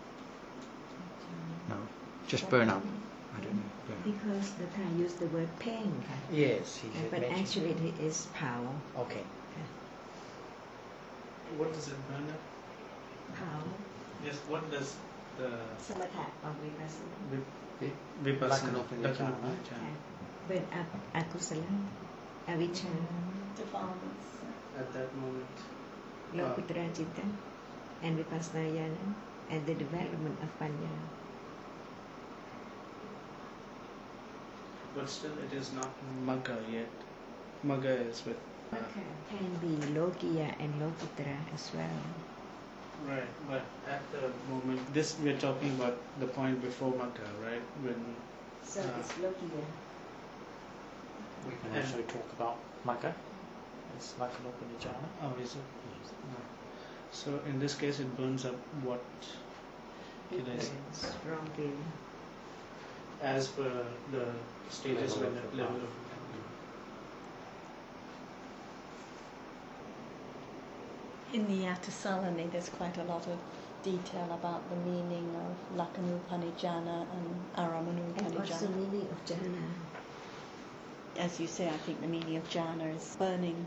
No, just burn up. I don't know. Burn. Because the Thai use the word pain, Yes, he had but mentioned. actually it is power. Okay. What does it burn up? Power. Yes, what does the Samatha or vipassana. vipassana Lakkhanopanijjhana. Burn up akusala, avijja, Defilements. at that moment? lokuttara citta, and vipassana jnana, and the development of panya. But still, it is not magga yet. Magga is with. Can be lokiya and lokuttara as well. Right, but at the moment, this we're talking about the point before magga, right? When So it's lokiya. We can also talk about magga. It's Lakkhanopanijjhana. oh, is it? No. So in this case, it burns up what? Can I say? Strong feeling. As per the status Level level, of level of. In the Atasalani, there's quite a lot of detail about the meaning of Lakkhanopanijjhana and And what's the Aramanupanijjhana. meaning of jhana? As you say, I think the meaning of jhana is burning.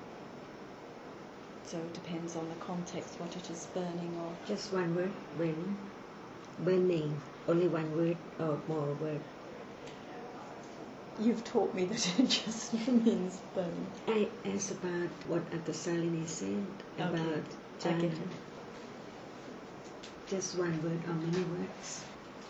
So it depends on the context, what it is burning or. Just one word, burning. Only one word or more word. You've taught me that it just means burning. I asked about what Atasalini said about Okay. I jhana. get it. Just one word or many words.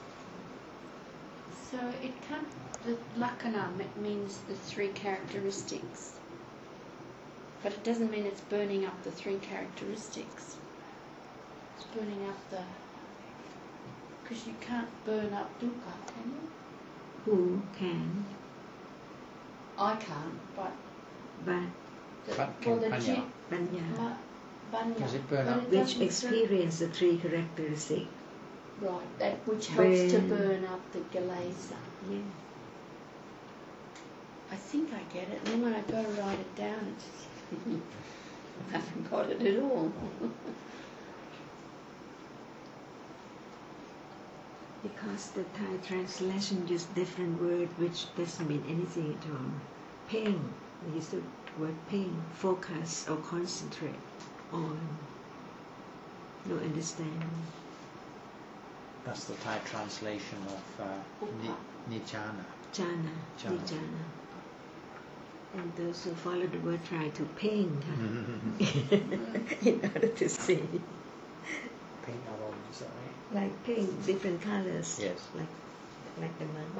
So it can't. The lakkhana means the three characteristics, but it doesn't mean it's burning up the three characteristics. It's burning up the. Because you can't burn up dukkha, can you? Who can, I can't, but but But can the panya. panya, banya. Does it burn but up? it which doesn't experience the three characteristics. Right, that which helps to Burn. burn up the kilesa. Yeah. I think I get it, and then when I go to write it down, it's I haven't got it at all. Because the Thai translation uses different word which doesn't mean anything at all. Pain, they use the word pain, focus or concentrate on. No understanding. That's the Thai translation of Nijjhana. Jhana, Jhana. nijjhana. And those who follow the word try to paint in order to see. Pink arom, is that right? Like paint, different colors. Yes. Like the monk.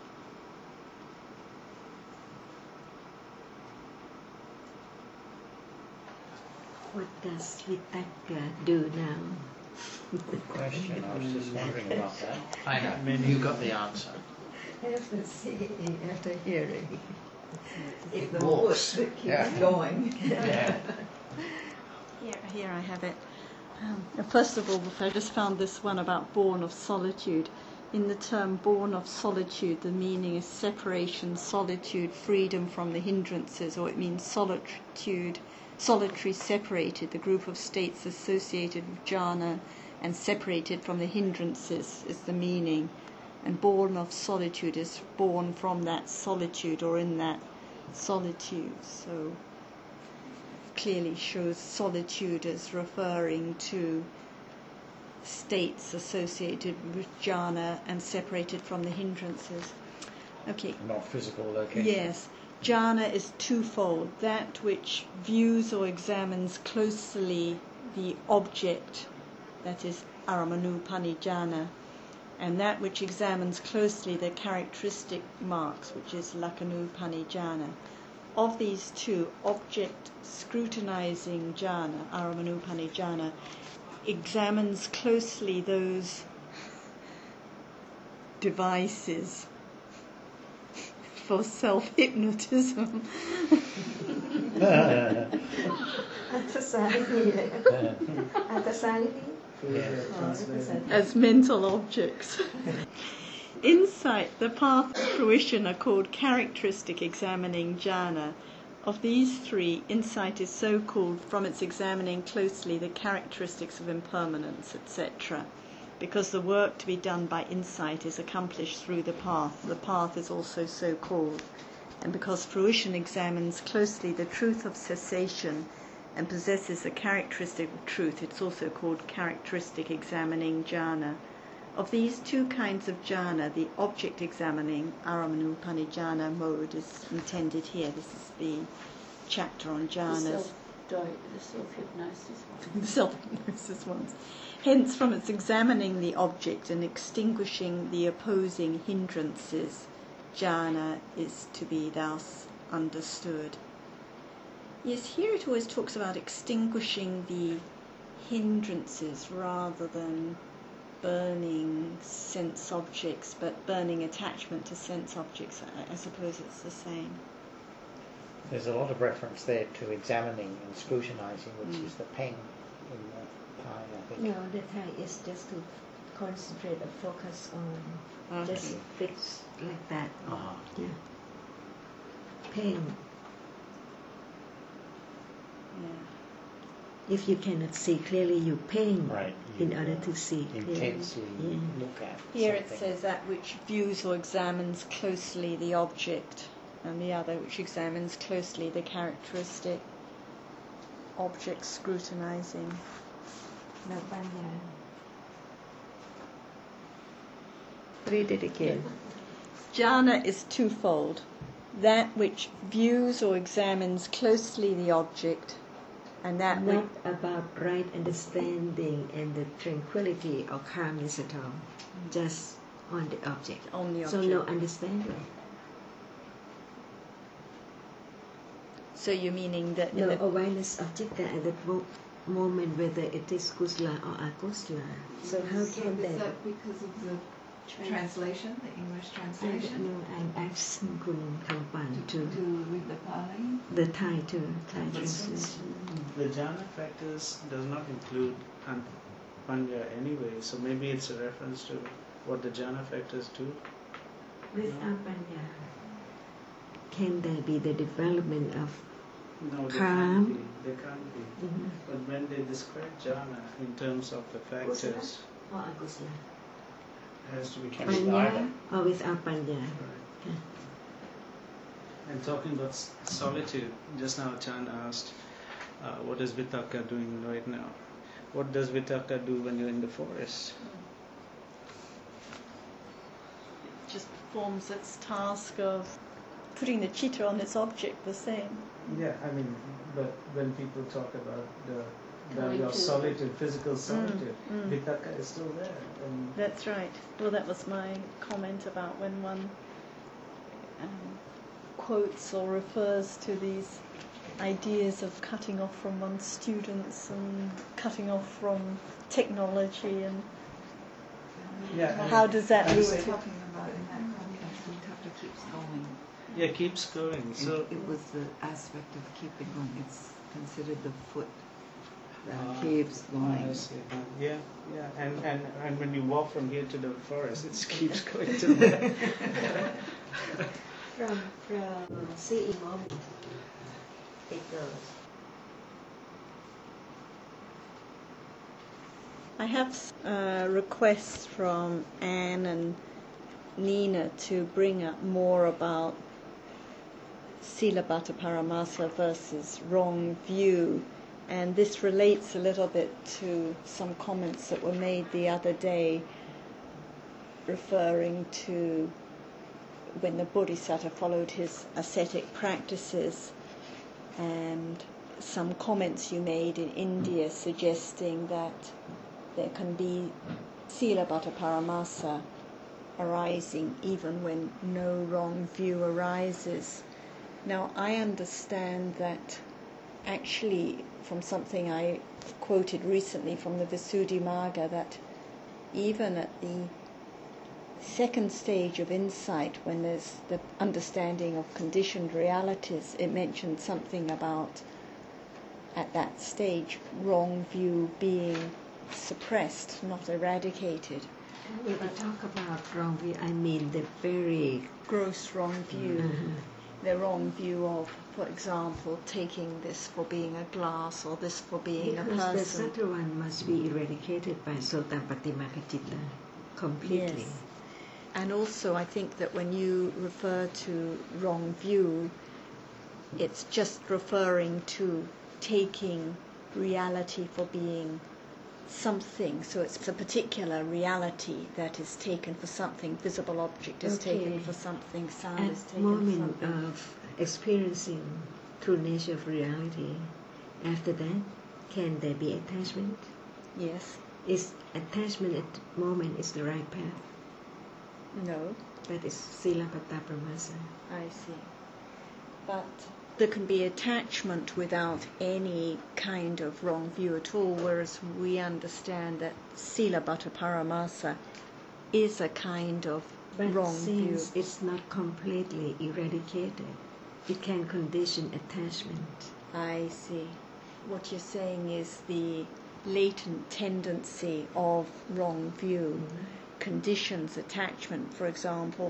What does Vitaka do now? Good question. I was just wondering about that. I know. You got the answer. After seeing, after hearing. If the Walks. word keeps Yeah. going. Yeah. Here I have it. First of all, I just found this one about born of solitude. In the term born of solitude, the meaning is separation, solitude, freedom from the hindrances, or it means solitude, solitary, separated, the group of states associated with jhana and separated from the hindrances is the meaning. And born of solitude is born from that solitude or in that solitude. So clearly shows solitude as referring to states associated with jhana and separated from the hindrances. Okay. Not physical location. Yes. Jhana is twofold. That which views or examines closely the object, that is Aramanupanijjhana, and that which examines closely the characteristic marks, which is Lakkhanopanijjhana. of these two, object scrutinizing jhana, Aramanupani jhana, examines closely those devices for self-hypnotism. As mental objects. Insight, the path to fruition, are called characteristic examining jhana. Of these three, insight is so called from its examining closely the characteristics of impermanence, etc. Because the work to be done by insight is accomplished through the path is also so called. And because fruition examines closely the truth of cessation and possesses the characteristic of truth, it's also called characteristic examining jhana. Of these two kinds of jhana, the object examining Aramanupani jhana mode is intended here. This is the chapter on jhanas. The self-hypnosis one. The self-hypnosis ones. Hence, from its examining the object and extinguishing the opposing hindrances, jhana is to be thus understood. Yes, here it always talks about extinguishing the hindrances rather than burning sense objects, but burning attachment to sense objects. I suppose it's the same. There's a lot of reference there to examining and scrutinizing, which is the pen in the Thai, I think. No, the Thai is just to concentrate or focus on, just fix like that. Yeah. Pain. Yeah. If you cannot see clearly, you pain Right. in order to see Intensely clearly. look at Here it something. says that which views or examines closely the object, and the other which examines closely the characteristic object scrutinizing. No panya. Read it again. Jhana is twofold: that which views or examines closely the object, and that which Not about right understanding and the tranquility or calmness at all. Just on the object. on the So object. no understanding. So you're meaning that in No the awareness of chitta at that moment, whether it is kusala or akusala. So how So can is that? that because of the translation, the English translation? No, I'm asking Kun Kampan to To read the Pali? the Thai to Thai But since translation. the jhana factors does not include panya anyway, so maybe it's a reference to what the jhana factors do. Without panya, can there be the development of No, they Calm. can't be. They can't be. But when they describe jhana in terms of the factors, or akusala? it has to be Can be considered. either. Or without panya? Right. And talking about solitude, just now Chan asked, what is Vitaka doing right now? What does Vitaka do when you're in the forest? just performs its task of putting the chitta on its object, the same. Yeah, I mean, but when people talk about the Going value of to- solitude, physical solitude, mm. Vitaka is still there. And That's right. Well, that was my comment about when one quotes or refers to these ideas of cutting off from one's students and cutting off from technology, and how does that I'm lead saying- to... Talking about in that context, Vitaka keeps going. yeah, keeps going. So It was the aspect of keeping going. It's considered the foot that keeps going. I see. Yeah, and when you walk from here to the forest, it keeps going to there. From seeing moment, it goes. I have requests from Anne and Nina to bring up more about Silabhata Paramasa versus wrong view, and this relates a little bit to some comments that were made the other day referring to when the Bodhisattva followed his ascetic practices, and some comments you made in India suggesting that there can be Silabhata Paramasa arising even when no wrong view arises. Now, I understand that actually from something I quoted recently from the Visuddhimagga, that even at the second stage of insight, when there's the understanding of conditioned realities, it mentioned something about, at that stage, wrong view being suppressed, not eradicated. When we talk about wrong view, I mean the very Gross wrong view. The wrong view of, for example, taking this for being a glass or this for being because a the person. subtle one must be eradicated by Sotapatimagga citta completely. Yes. And also I think that when you refer to wrong view, it's just referring to taking reality for being something. So it's a particular reality that is taken for something. Visible object is taken for something. Sound is At taken for moment something. of experiencing true nature of reality, after that, can there be attachment? Yes. Is attachment at the moment is the right path? No. That is Silabbata Pramasa. I see. But there can be attachment without any kind of wrong view at all, whereas we understand that Silabbata Paramasa is a kind of But wrong view. since it's not completely eradicated, it can condition attachment. I see. What you're saying is the latent tendency of wrong view conditions attachment. For example,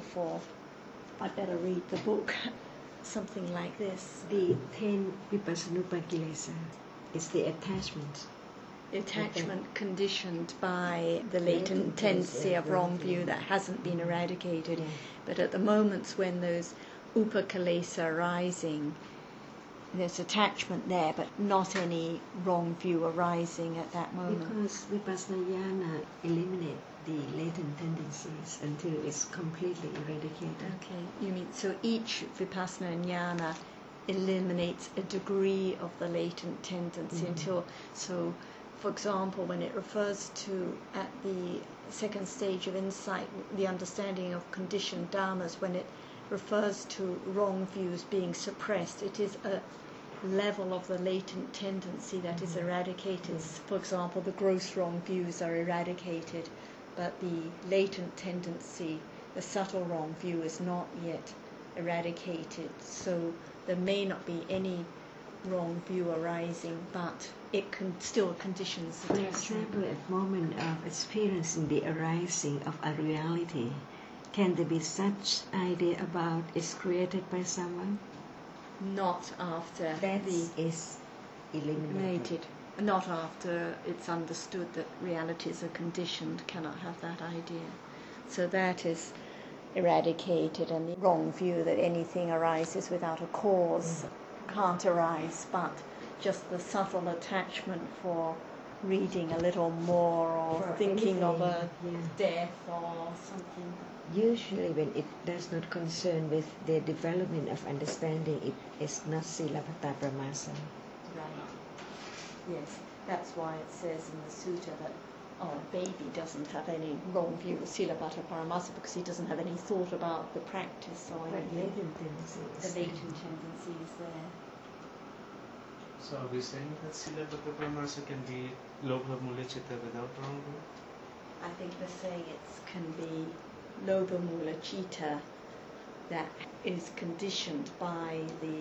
I better read the book, something like this. The 10 Vipassanupa Kilesa is the attachment. Attachment conditioned by the latent tendency of wrong view that hasn't been eradicated. Yeah. But at the moments when those upakalesa are arising, there's attachment there, but not any wrong view arising at that moment. Because Vipassana Jnana eliminate the latent tendencies until it's completely eradicated. Okay, you mean so each vipassana jnana eliminates a degree of the latent tendency until, so for example, when it refers to at the second stage of insight, the understanding of conditioned dharmas, when it refers to wrong views being suppressed, it is a level of the latent tendency that is eradicated. For example, the gross wrong views are eradicated, but the latent tendency, the subtle wrong view, is not yet eradicated. So there may not be any wrong view arising, but it still conditions For attachment. example, at the moment of experiencing the arising of a reality, can there be such idea about it's created by someone? Not after That the is eliminated. eliminated. Not after it's understood that realities are conditioned, cannot have that idea. So that is eradicated, and the wrong view that anything arises without a cause can't arise, but just the subtle attachment for reading a little more or For thinking of a anything, death or something. Usually when it does not concern with the development of understanding, it is not Silabbata Pramasa. Right. Yes, that's why it says in the sutta that a baby doesn't have any wrong view of Silabbata Paramasa because he doesn't have any thought about the practice or But anything. latent tendency is The latent tendency is there. So are we saying that Silabbata Pramasa can be Lobha Mula Chitta without wrong view? I think they're saying it can be Lobha Mula Chitta that is conditioned by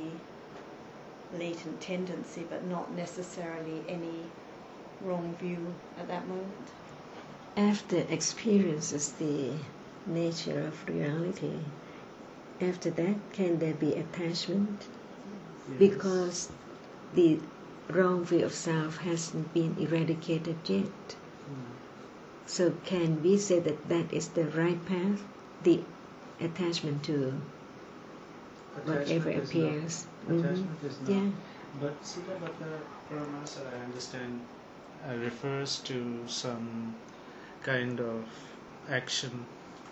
the latent tendency, but not necessarily any wrong view at that moment. After experiences the nature of reality, after that, can there be attachment? Yes. Because the wrong view of self hasn't been eradicated yet. So can we say that that is the right path? The attachment to whatever Attachment is appears. not. Attachment is not. Yeah. But Silabbata Paramasa, I understand, refers to some kind of action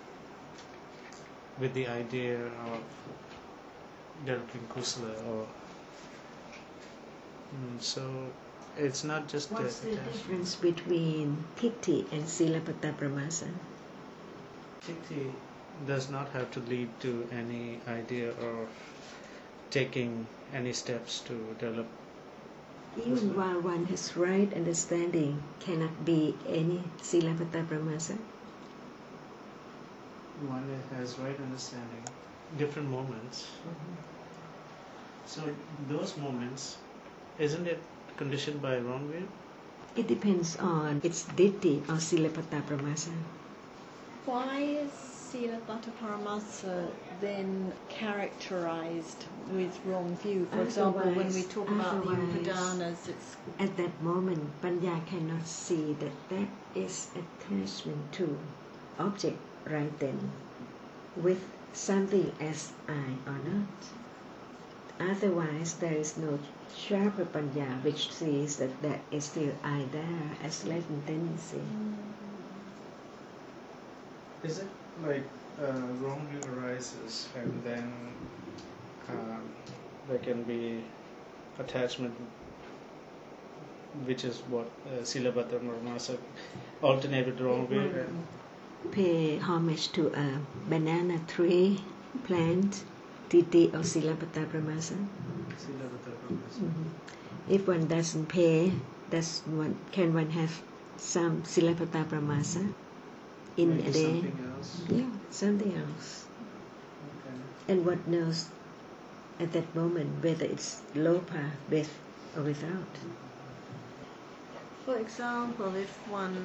with the idea of developing kusala, or so it's not just What's the attachment. difference between Titti and Silabbata Pramasa? Titti does not have to lead to any idea of taking any steps to develop. Even while one has right understanding, cannot be any Silabbata Paramasa. One has right understanding, different moments. So those moments, isn't it conditioned by wrong view? It depends on its ditti or Silabbata Paramasa. Why is Silabbata Paramasa then characterized with wrong view? For example, when we talk about the Upadanas, it's... At that moment, Panya cannot see that that is attachment to object right then, with something as I or not. Otherwise, there is no sharper Panya which sees that there is still I there as latent tendency. Is it like wrong view arises and then there can be attachment, which is what Silabbata Paramasa alternate with wrong view? Pay homage to a banana tree, plant, ditti or Silabbata Paramasa. Silabbata Paramasa. If one doesn't pay, can one have some Silabbata Paramasa in Maybe a day? something else. Yeah, something else. Okay. And what knows at that moment whether it's lopa with or without? For example, if one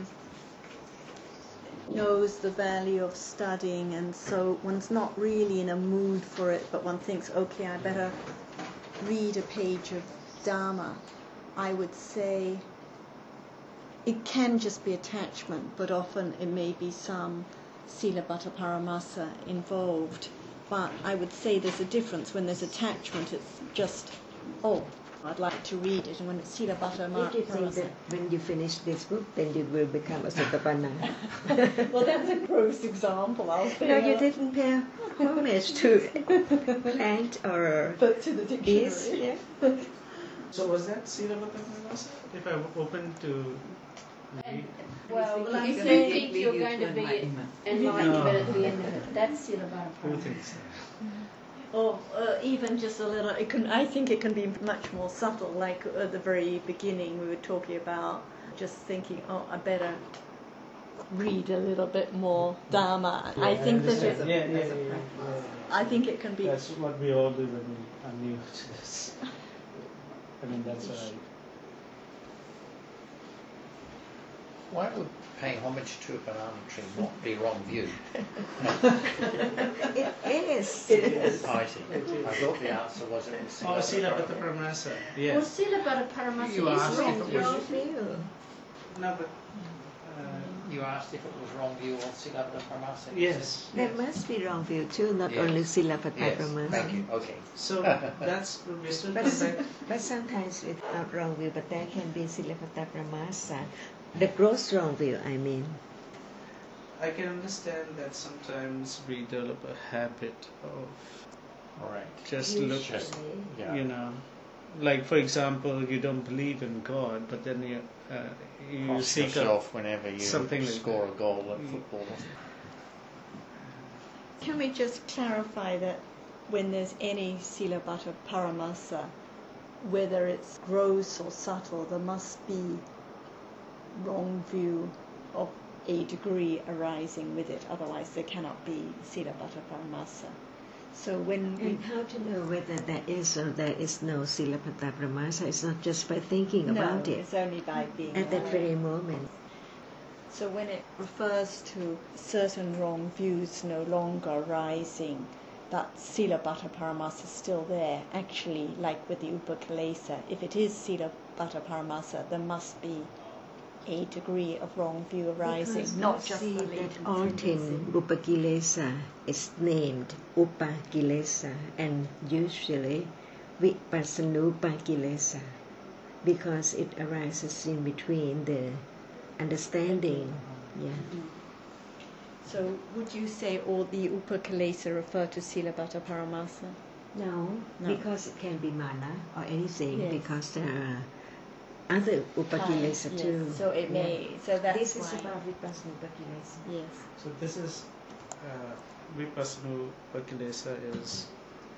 knows the value of studying and so one's not really in a mood for it, but one thinks, okay, I better read a page of Dharma, I would say it can just be attachment, but often it may be some Silabbata Paramasa involved. But I would say there's a difference. When there's attachment, it's just, oh, I'd like to read it. And when it's Silabbata If you think Paramasa... that when you finish this book, then you will become a Sotapanna. Well, that's a gross example, I'll say. No, you didn't pay homage to plant or But to the dictionary. this. Yeah. So was that Silabbata Paramasa? If I open to read? Well, If like you you think think lead you're you going to to be enlightenment. enlightenment at the end of it. That's Silabbata Who Paramasa. thinks that? Or even just a little, I think it can be much more subtle, like at the very beginning we were talking about just thinking, oh, I better read a little bit more Dharma. I think that it, I think it can be... That's what we all do when we are new to this. I mean, that's right. Why would paying homage to a banana tree not be wrong view? It is. Oh, I see. I thought the answer was it was Oh, Silabbata Paramasa. Well, Yes. Silabbata Paramasa You is asked wrong if it view. was- Feel. No, but You asked if it was wrong view or Silabbata Paramasa. yes. There must be wrong view too, not Yes. only Silabbata Yes, Paramasa. thank you. Okay. So that's we still But, come back. but sometimes without wrong view, but there can be Silabbata Paramasa. The gross wrong view, I mean. I can understand that sometimes we develop a habit of All right. just look, Just, yeah. you know, like for example, you don't believe in God, but then you Cross seek yourself whenever you something like score that. a goal at football. Can we just clarify that when there's any Silabbata Paramasa, whether it's gross or subtle, there must be wrong view of a degree arising with it, otherwise there cannot be Silabbata Paramasa. So when we... And how to know whether there is or there is no Silabbata Paramasa? It's not just by thinking about no, it it's only by being at that aware. very moment. So when it refers to certain wrong views no longer arising, that Silabbata Paramasa is still there. Actually, like with the Upakilesa, if it is Silabbata Paramasa, there must be a degree of wrong view arising, Because not we just see the that latent often tendency. Upakilesa is named Upakilesa and usually Vipassanupakilesa because it arises in between the understanding. Yeah. So would you say all the Upakilesa refer to Silabbata Paramasa? No, No. because it can be mana or anything Yes. because there are other Upakilesa Yes. too. So it may, so that's This why. is about Vipassana-upakilesa. Yes. So this is Vipassana Upakilesa is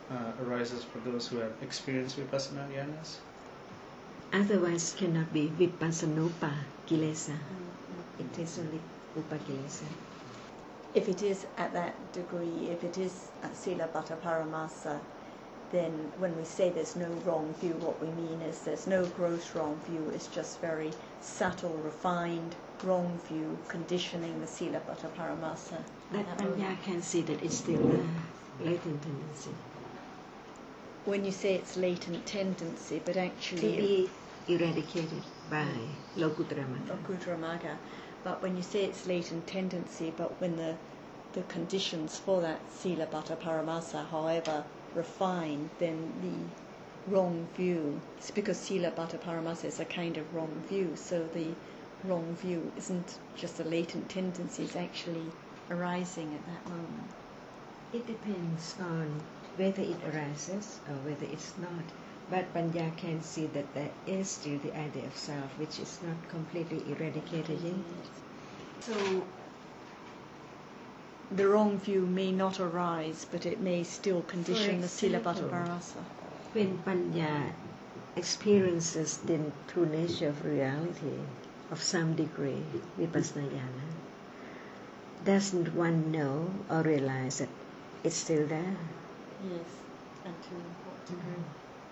arises for those who have experienced vipassana jhanas. Otherwise, cannot be vipassanupa kilesa. It is only upakilesa. If it is at that degree, if it is at Silabbata Paramasa, then when we say there's no wrong view, what we mean is there's no gross wrong view, it's just very subtle, refined wrong view conditioning the Silabbata Paramasa. That Panya can see that it's still a latent tendency. When you say it's latent tendency, but To actually be eradicated by Lokuttara Lokuttara Magga, but when you say it's latent tendency, but when the conditions for that Silabbata Paramasa, however refined, then the wrong view, it's because Silabbata Paramasa is a kind of wrong view, so the wrong view isn't just a latent tendency, it's actually arising at that moment. It depends on whether it arises or whether it's not. But Panya can see that there is still the idea of self, which is not completely eradicated yet. So the wrong view may not arise, but it may still condition the Silabbata Paramasa. When Panya experiences the true nature of reality of some degree, vipassana jhana, doesn't one know or realize that it's still there? Yes, and to what degree?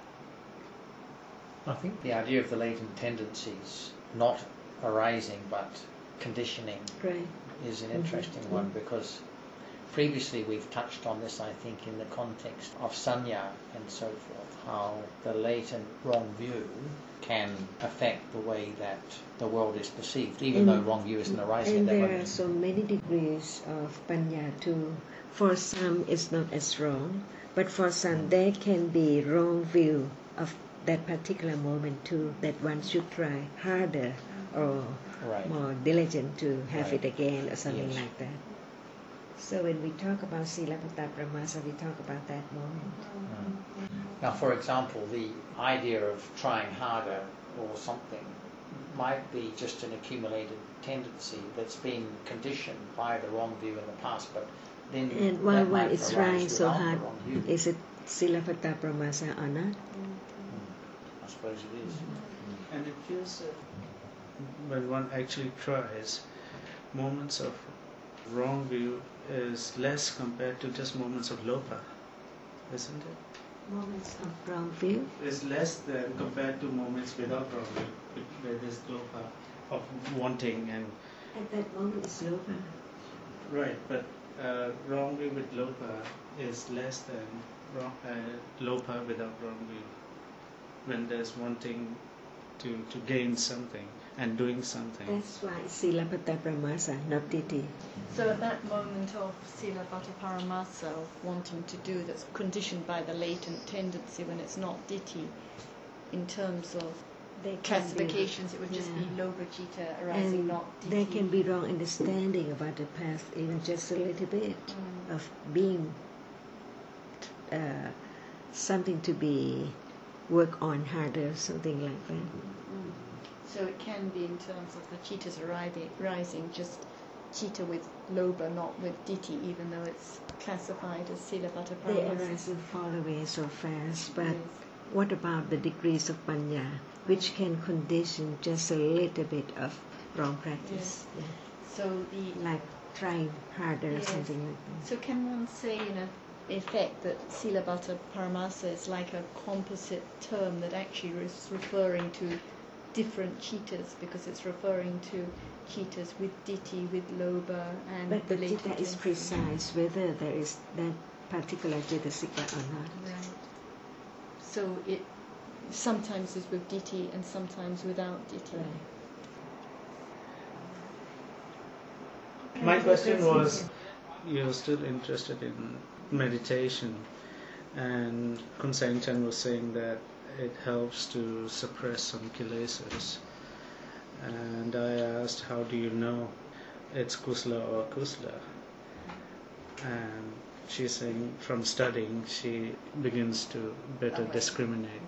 I think the idea of the latent tendencies not arising but conditioning Right. is an interesting one, because previously we've touched on this, I think, in the context of sanya and so forth, how the latent wrong view can affect the way that the world is perceived, even though wrong view isn't arising And at that there are moment. so many degrees of Panya too. For some it's not as wrong, but for some there can be wrong view of that particular moment too, that one should try harder or Right. more diligent to have Right. it again or something Yes. like that. So when we talk about Silabbata Paramasa, we talk about that moment. Now, for example, the idea of trying harder or something might be just an accumulated tendency that's been conditioned by the wrong view in the past, but then And while that one might is arise trying so without the hard, wrong view. is it Silabbata Paramasa or not? I suppose it is. And it feels that when one actually tries, moments of wrong view is less compared to just moments of lopa, isn't it? Moments of wrong view? Is less than compared to moments without wrong view, where there's lopa of wanting and At that moment it's lopa. right, but wrong view with lopa is less than lopa without wrong view. When there's wanting to gain something and doing something. That's why Silabbata Paramasa, not Ditti. So at that moment of Silabbata Paramasa, of wanting to do, that's conditioned by the latent tendency when it's not Ditti, in terms of They can classifications, it would just be yeah. Loba Citta arising, And not Ditti. there can be wrong understanding about the path, even just a little bit, of being something to be work on harder, something like that. So it can be in terms of the Cittas rising, just Citta with Loba, not with Ditti, even though it's classified as Silabbata They Paramasa. arise and fall away so fast, but Yes. what about the degrees of Panya, which can condition just a little bit of wrong practice? Yeah. So the Like trying harder, Yes. something like that. So can one say, in effect, that Silabbata Paramasa is like a composite term that actually is referring to different Cittas, because it's referring to Cittas with Ditti, with Loba, and But the latent Citta is tendency. precise whether there is that particular Cittasika or not. Right. So it sometimes is with Ditti and sometimes without Ditti. My question was, you're still interested in meditation, and Kun Saeng Chan was saying that it helps to suppress some kilesas. And I asked, how do you know it's kusala or akusala? And she's saying from studying she begins to better discriminate.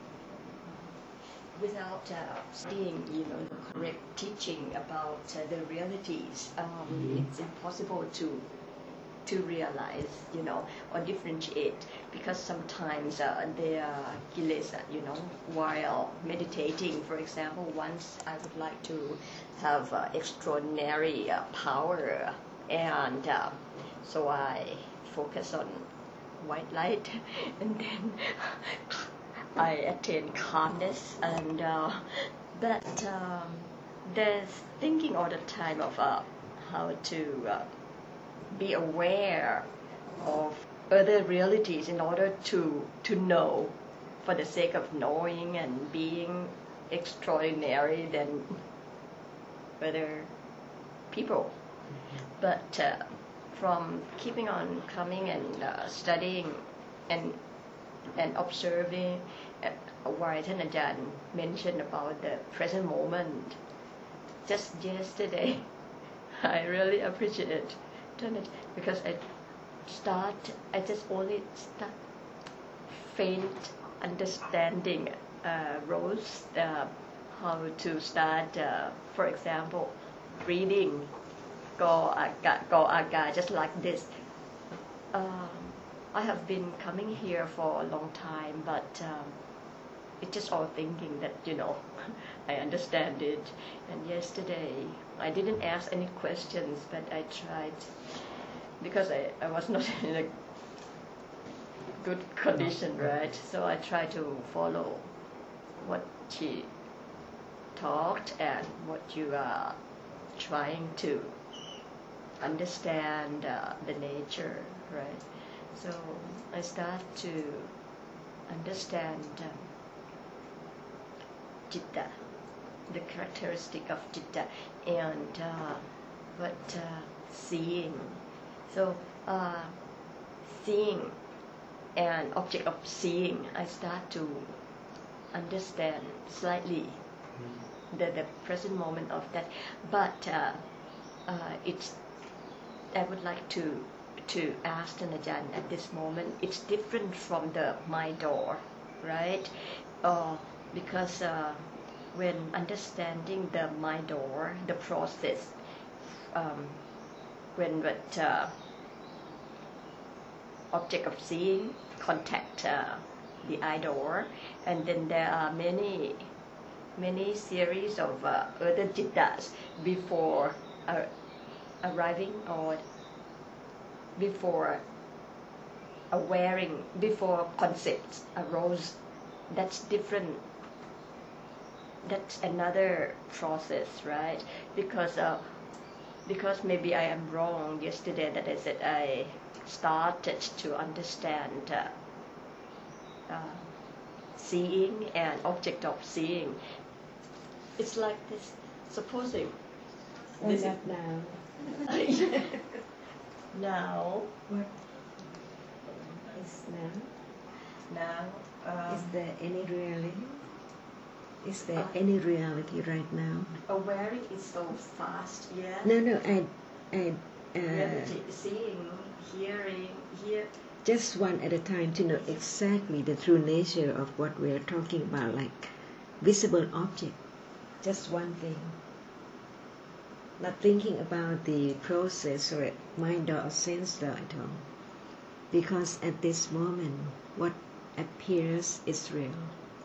Without studying, the correct teaching about the realities, it's impossible to to realize, or differentiate, because sometimes they are kilesa, while meditating. For example, once I would like to have extraordinary power, and so I focus on white light, and then I attain calmness, and but there's thinking all the time of how to be aware of other realities in order to know, for the sake of knowing and being extraordinary than other people. But from keeping on coming and studying and observing, whyท่านอาจารย์ mentioned about the present moment just yesterday, I really appreciate it, because I just only start faint understanding roles, how to start, for example, reading go aga, just like this. I have been coming here for a long time, but it's just all thinking that, I understand it. And yesterday, I didn't ask any questions, but I tried, because I was not in a good condition, right? So I tried to follow what she talked and what you are trying to understand the nature, right? So I start to understand citta, the characteristic of citta, and seeing. So seeing and object of seeing, I start to understand slightly the present moment of that. But I would like to ask Tanajan at this moment, it's different from the my door, right? Because when understanding the my door, the process, when object of seeing contact the eye door, and then there are many series of other jittas before arriving, or before awareing, before concepts arose. That's different. That's another process, right? Because maybe I am wrong yesterday that I said I started to understand seeing and object of seeing. It's like this. Supposing This is now. Now. What is now? Now. Is there any reality? Is there any reality right now? Awaring is so fast, yeah. No. Reality, seeing, hearing, Just one at a time to know exactly the true nature of what we are talking about, like visible object. Just one thing. Not thinking about the process or mind or sense at all. Because at this moment, what appears is real.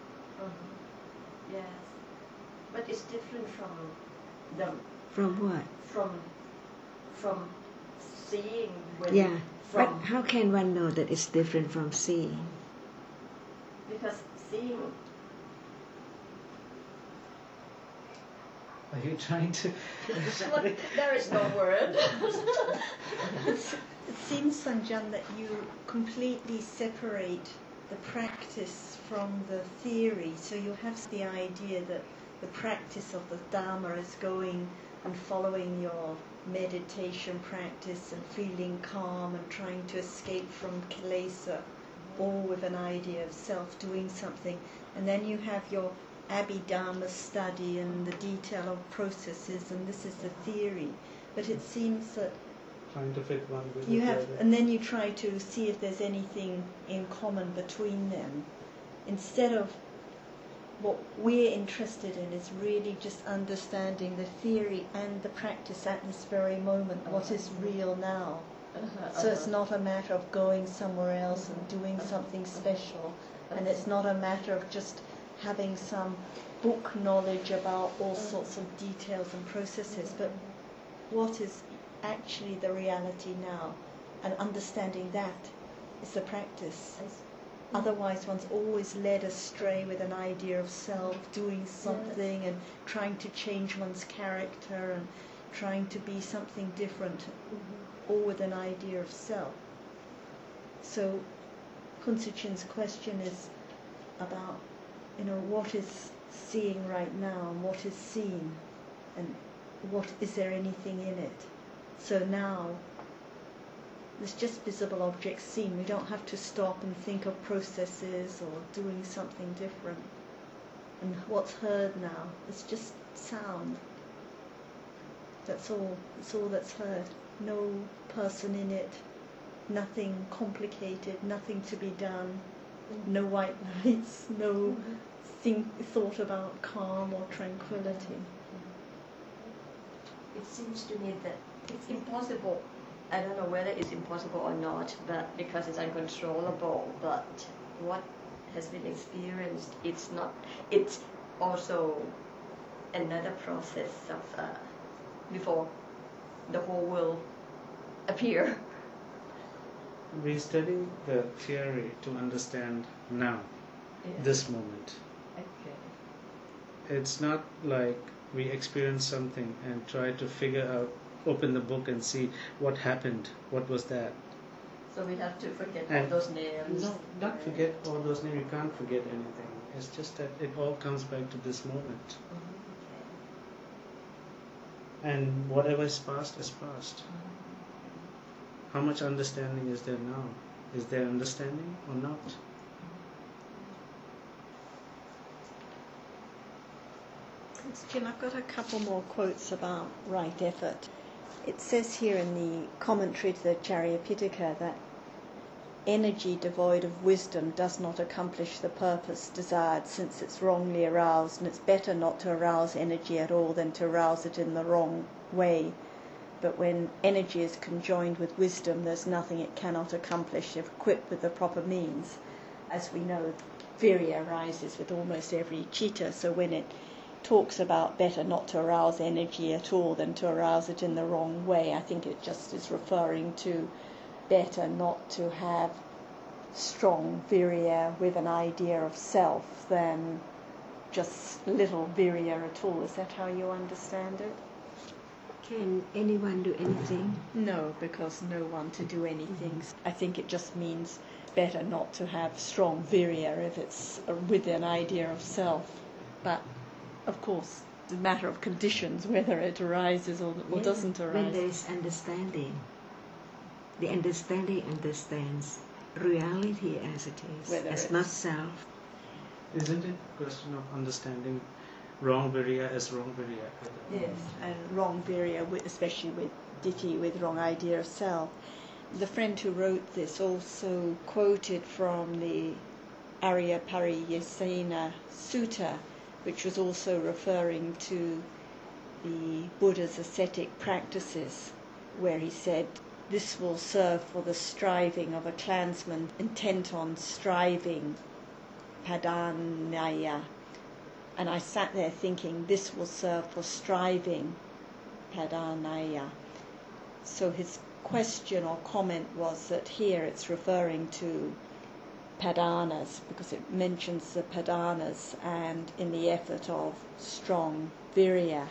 Yes. But it's different from the... From what? From seeing. When Yeah. But how can one know that it's different from seeing? Because seeing... Are you trying to... There is no word. It seems, Sanjan, that you completely separate the practice from the theory. So you have the idea that the practice of the Dharma is going and following your meditation practice and feeling calm and trying to escape from kilesa, all with an idea of self doing something. And then you have your Abhidharma study and the detail of processes, and this is the theory. But it seems that Trying to fit one with you the have, other. and then you try to see if there's anything in common between them, instead of what we're interested in is really just understanding the theory and the practice at this very moment, what is real now. So it's not a matter of going somewhere else and doing something special, and it's not a matter of just having some book knowledge about all sorts of details and processes, but what is actually the reality now, and understanding that is the practice. Otherwise one's always led astray with an idea of self, doing something and trying to change one's character and trying to be something different, all with an idea of self. So Kunzu Chin's question is about, what is seeing right now and what is seen, and what is there anything in it. So now there's just visible objects seen. We don't have to stop and think of processes or doing something different. And what's heard now is just sound. That's all. It's all that's heard. No person in it. Nothing complicated. Nothing to be done. No white lights. No thought about calm or tranquility. It seems to me that it's impossible. I don't know whether it's impossible or not, but because it's uncontrollable. But what has been experienced, it's not. It's also another process of before the whole world appear. We study the theory to understand now, this moment. Okay. It's not like we experience something and try to figure out, open the book and see what happened, what was that. So we have to forget And all those names. No, not forget all those names. You can't forget anything. It's just that it all comes back to this moment. And whatever is past is past. How much understanding is there now? Is there understanding or not? Jim, I've got a couple more quotes about right effort. It says here in the commentary to the Charya-Pitaka that energy devoid of wisdom does not accomplish the purpose desired, since it's wrongly aroused, and it's better not to arouse energy at all than to arouse it in the wrong way. But when energy is conjoined with wisdom, there's nothing it cannot accomplish if equipped with the proper means. As we know, virya arises with almost every citta, so when it talks about better not to arouse energy at all than to arouse it in the wrong way, I think it just is referring to better not to have strong virya with an idea of self than just little virya at all. Is that how you understand it? Can anyone do anything? No, because no one to do anything. I think it just means better not to have strong virya if it's with an idea of self. But of course, it's a matter of conditions, whether it arises or doesn't arise. When there is understanding, the understanding understands reality as it is, Whether as it's not self. Isn't it a question of understanding wrong virya as wrong virya? Yes, and wrong virya, especially with ditthi, with wrong idea of self. The friend who wrote this also quoted from the Arya Pariyasena Sutta, which was also referring to the Buddha's ascetic practices, where he said, this will serve for the striving of a clansman intent on striving, padanaya. And I sat there thinking, this will serve for striving, padanaya. So his question or comment was that here it's referring to padanas, because it mentions the padanas and in the effort of strong virya.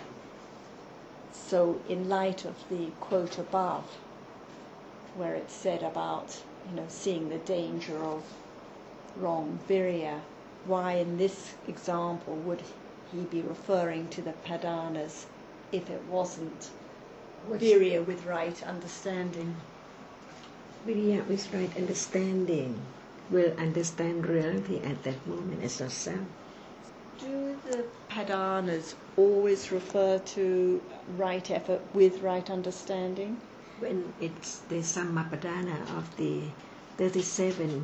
So in light of the quote above, where it said about, seeing the danger of wrong virya, why in this example would he be referring to the padanas if it wasn't virya with right understanding? Virya with right understanding will understand reality at that moment as yourself. Do the padanas always refer to right effort with right understanding? When it's the Sammapadana of the 37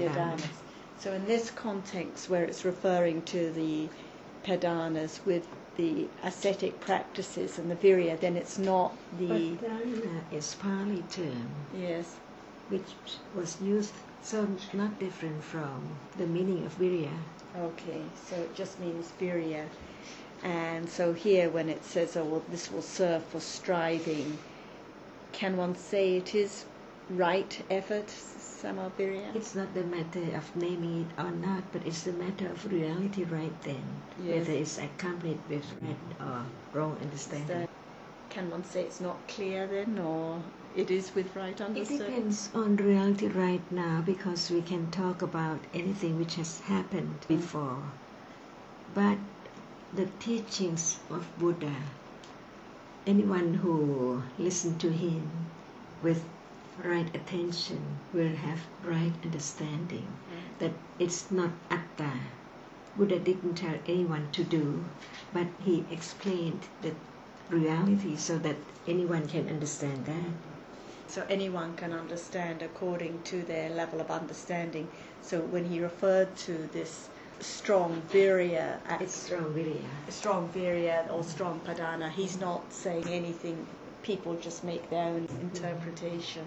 Bodhipakkhiyadanas. So in this context where it's referring to the padanas with the ascetic practices and the virya, then it's not the... But dharana is Pali term, Yes. which was used, so not different from the meaning of virya. Okay, so it just means virya. And so here when it says, oh, well, this will serve for striving, can one say it is right effort, samavirya? It's not the matter of naming it or not, but it's the matter of reality right then, Yes. whether it's accompanied with right or wrong understanding. So can one say it's not clear then, or it is with right It understanding? depends on reality right now, because we can talk about anything which has happened before. But the teachings of Buddha, anyone who listens to him with right attention will have right understanding that it's not atta. Buddha didn't tell anyone to do, but he explained the reality so that anyone can understand that. So anyone can understand according to their level of understanding. So when he referred to this strong virya, It's strong virya. strong virya or strong padana, he's not saying anything. People just make their own interpretation.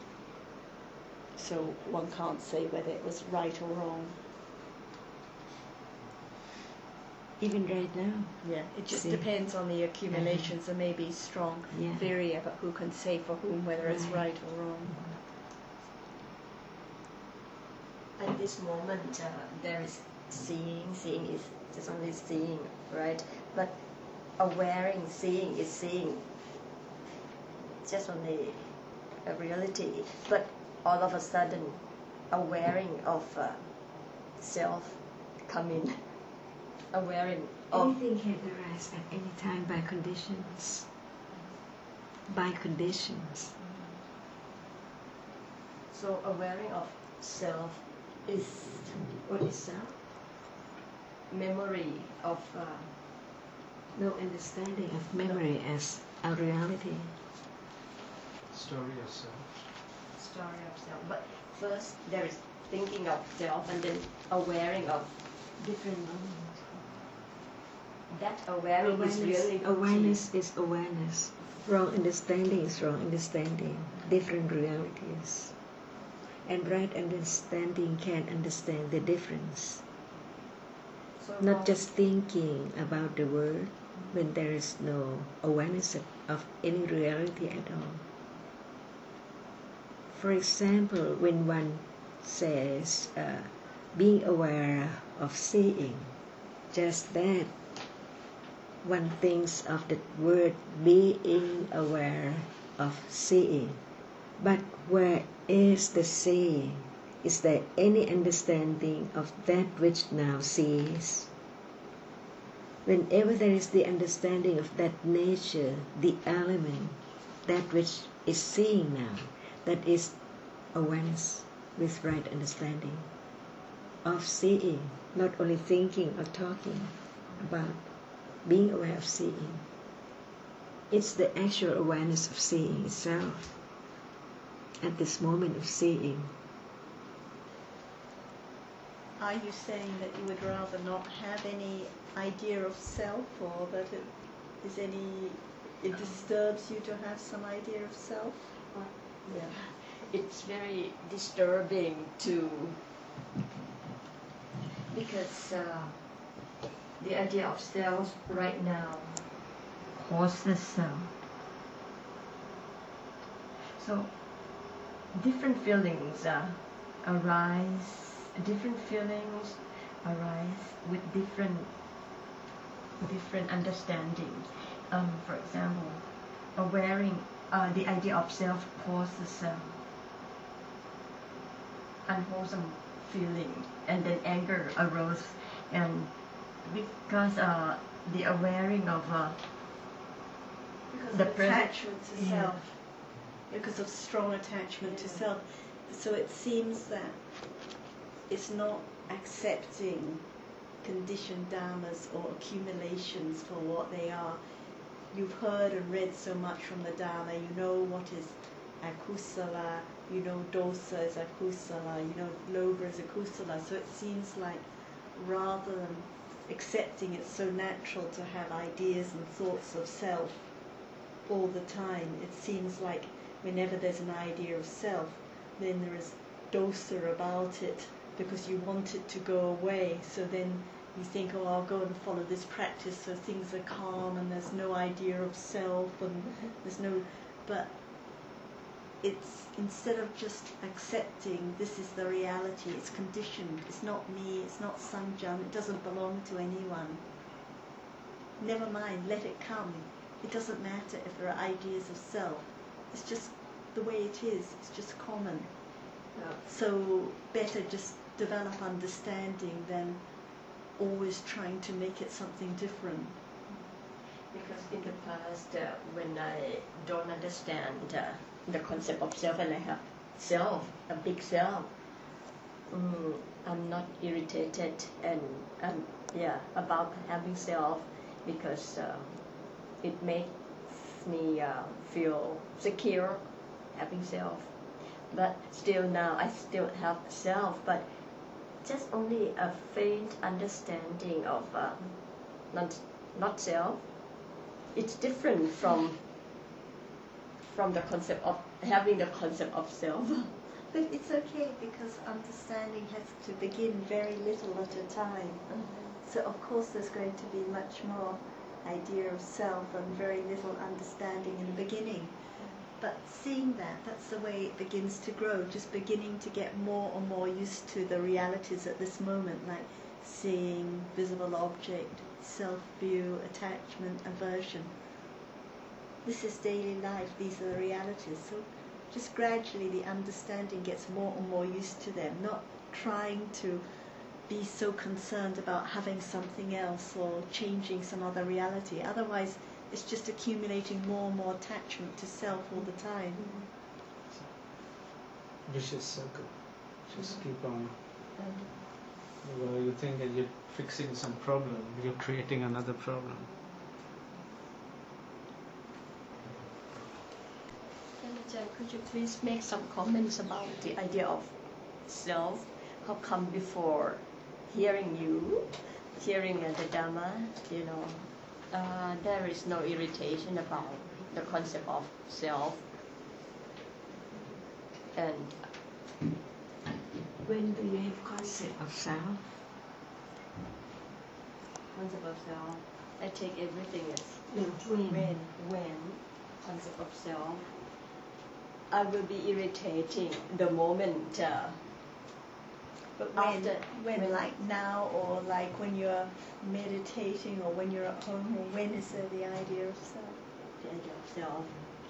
So one can't say whether it was right or wrong. Even right now. Yeah, it just See. depends on the accumulation. So maybe strong Yeah. virya, but who can say for whom whether it's Right. right or wrong? At this moment, there is seeing is just only seeing, right? But awareing, seeing is seeing, just only a reality. But all of a sudden, awareing of self come in, awareing of Anything can arise at any time by conditions. By conditions. so awareing of self is What is self? memory of No understanding of memory as a reality. Story of self. story of self. But first there is thinking of self and then awareing of Different moments. that awareing is really Awareness is awareness. Wrong understanding is wrong understanding. Different realities. And right understanding can understand the difference. so Not just thinking about the word when there is no awareness of any reality at all. For example, when one says being aware of seeing, just that one thinks of the word being aware of seeing. But where is the seeing? Is there any understanding of that which now sees? Whenever there is the understanding of that nature, the element, that which is seeing now, that is awareness with right understanding of seeing, not only thinking or talking about being aware of seeing. It's the actual awareness of seeing itself at this moment of seeing. Are you saying that you would rather not have any idea of self, or that it disturbs you to have some idea of self? Yeah. it's very disturbing to because the idea of self right now causes so different feelings arise. Different feelings arise with different understanding. For example, awareing the idea of self causes unwholesome feeling, and then anger arose, and because the awareing of Because The of present- attachment to yeah. self. Because of strong attachment to self. So it seems that it's not accepting conditioned dharmas or accumulations for what they are. You've heard and read so much from the Dharma, you know what is akusala, you know dosa is akusala, you know lobha is akusala. So it seems like rather than accepting it's so natural to have ideas and thoughts of self all the time. It seems like whenever there's an idea of self, then there is dosa about it because you want it to go away. So then you think, oh, I'll go and follow this practice so things are calm and there's no idea of self and there's no... But it's, instead of just accepting this is the reality, it's conditioned, it's not me, it's not Sanjam, it doesn't belong to anyone. Never mind, let it come. It doesn't matter if there are ideas of self. It's just the way it is, it's just common. So better just develop understanding than always trying to make it something different. Because in the past, when I don't understand the concept of self and I have self, a big self, I'm not irritated and about having self because it makes me feel secure having self. But still now I still have self, but just only a faint understanding of not self. It's different from the concept of having the concept of self. But it's okay because understanding has to begin very little at a time. So of course there's going to be much more idea of self and very little understanding in the beginning. But seeing that, that's the way it begins to grow, just beginning to get more and more used to the realities at this moment, like seeing, visible object, self-view, attachment, aversion. This is daily life, these are the realities. So just gradually the understanding gets more and more used to them, not trying to be so concerned about having something else or changing some other reality. Otherwise, it's just accumulating more and more attachment to self all the time. Vicious circle. Just keep on. Well, you think that you're fixing some problem, you're creating another problem. Could you please make some comments about the idea of self? How come before hearing the Dhamma, there is no irritation about the concept of self? And when do you have concept of self? Concept of self, I take everything as when concept of self, I will be irritating the moment. But when like now, or like when you're meditating, or when you're at home, or when is there the idea of self? The idea of self,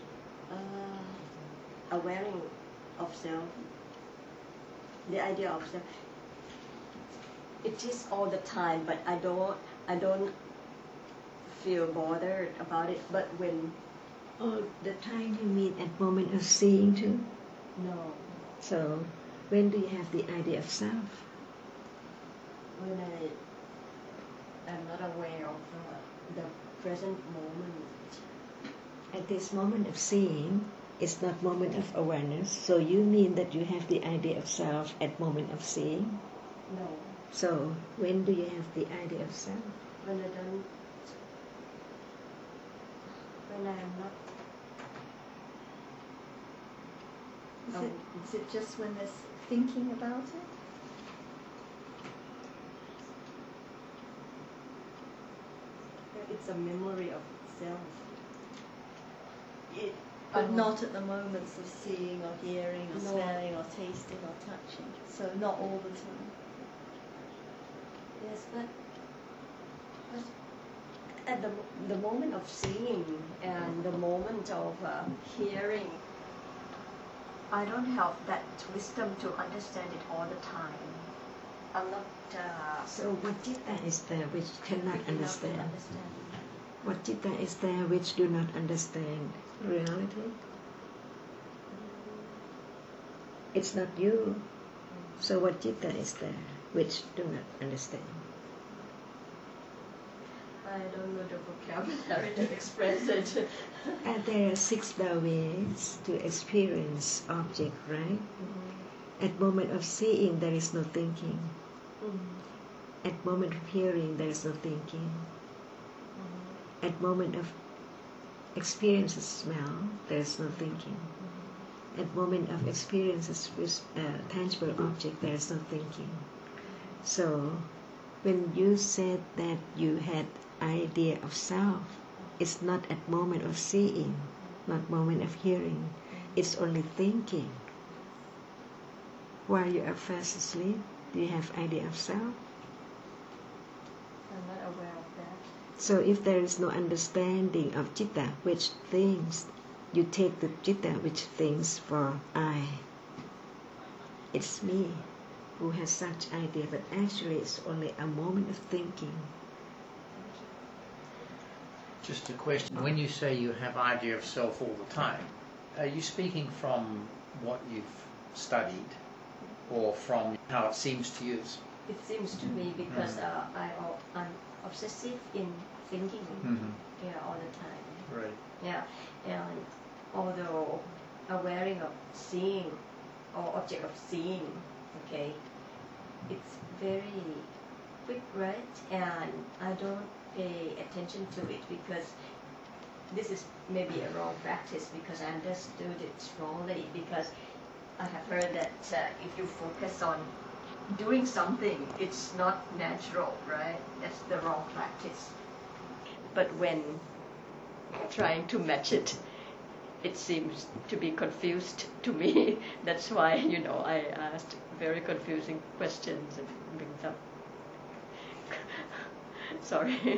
awareness of self, the idea of self. It is all the time, but I don't feel bothered about it. But when All the time you mean at moment of seeing too? no, So when do you have the idea of self? when I am not aware of the present moment. At this moment of seeing, it's not moment of awareness. So you mean that you have the idea of self at moment of seeing? No, So when do you have the idea of self? when I don't, when I am not. Is it just when there's thinking about it? It's a memory of self. But not at the moments of seeing or hearing or No. smelling or tasting or touching. So not all the time. Yes, but at the moment of seeing and the moment of hearing, I don't have that wisdom to understand it all the time. I'm not. So what citta is there which cannot quick enough to understand? understand. What citta is there which do not understand reality? It's not you. So what citta is there which do not understand? I don't know the vocabulary to express it. And there are 6 ways to experience object, right? At moment of seeing, there is no thinking. At moment of hearing, there is no thinking. At moment of experience of smell, there is no thinking. At moment of experiences with tangible object, there is no thinking. So, when you said that you had idea of self, it's not at moment of seeing, not moment of hearing. It's only thinking. While you are fast asleep, do you have idea of self? I'm not aware of that. So if there is no understanding of citta, which thinks, you take the citta which thinks for I. It's me who has such idea, but actually it's only a moment of thinking. Just a question. When you say you have idea of self all the time, are you speaking from what you've studied or from how it seems to you? It seems to me because I'm obsessive in thinking all the time. Right. Yeah, and although awareing of seeing or object of seeing, okay, it's very quick, right? And I don't pay attention to it because this is maybe a wrong practice because I understood it wrongly because I have heard that if you focus on doing something, it's not natural, right? That's the wrong practice. But when trying to match it, it seems to be confused to me. That's why, I asked very confusing questions and brings up. Sorry.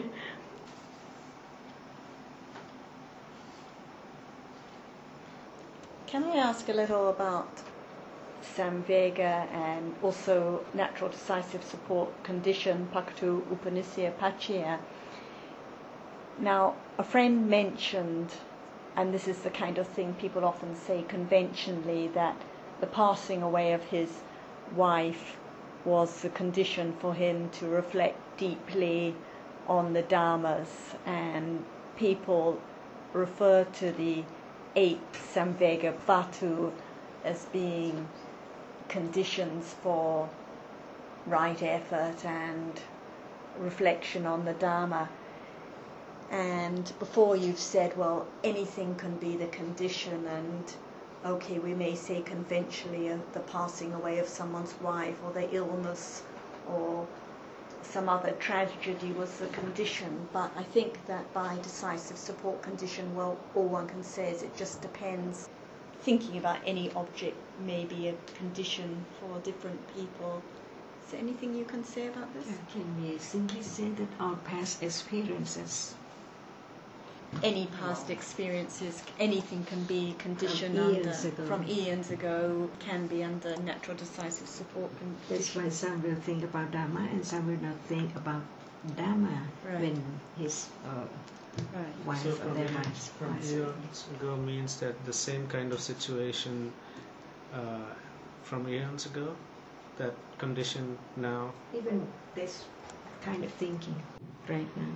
Can I ask a little about Samvega and also natural decisive support condition, Pakatu Upanisya Pachya? Now, a friend mentioned, and this is the kind of thing people often say conventionally, that the passing away of his wife was the condition for him to reflect deeply on the Dhammas, and people refer to the 8 Samvega Batu as being conditions for right effort and reflection on the Dharma. And before you've said, well, anything can be the condition, and okay, we may say conventionally the passing away of someone's wife or the illness or some other tragedy was the condition, but I think that by decisive support condition, well, all one can say is it just depends. Thinking about any object may be a condition for different people. Is there anything you can say about this? Can we simply say that our past experiences, any past experiences, anything can be conditioned from eons ago, can be under natural decisive support that's why conditions. some will think about Dharma and some will not think about Dharma when his wife So or their wives from pass. eons ago means that the same kind of situation from eons ago, that condition now. Even this kind of thinking right now.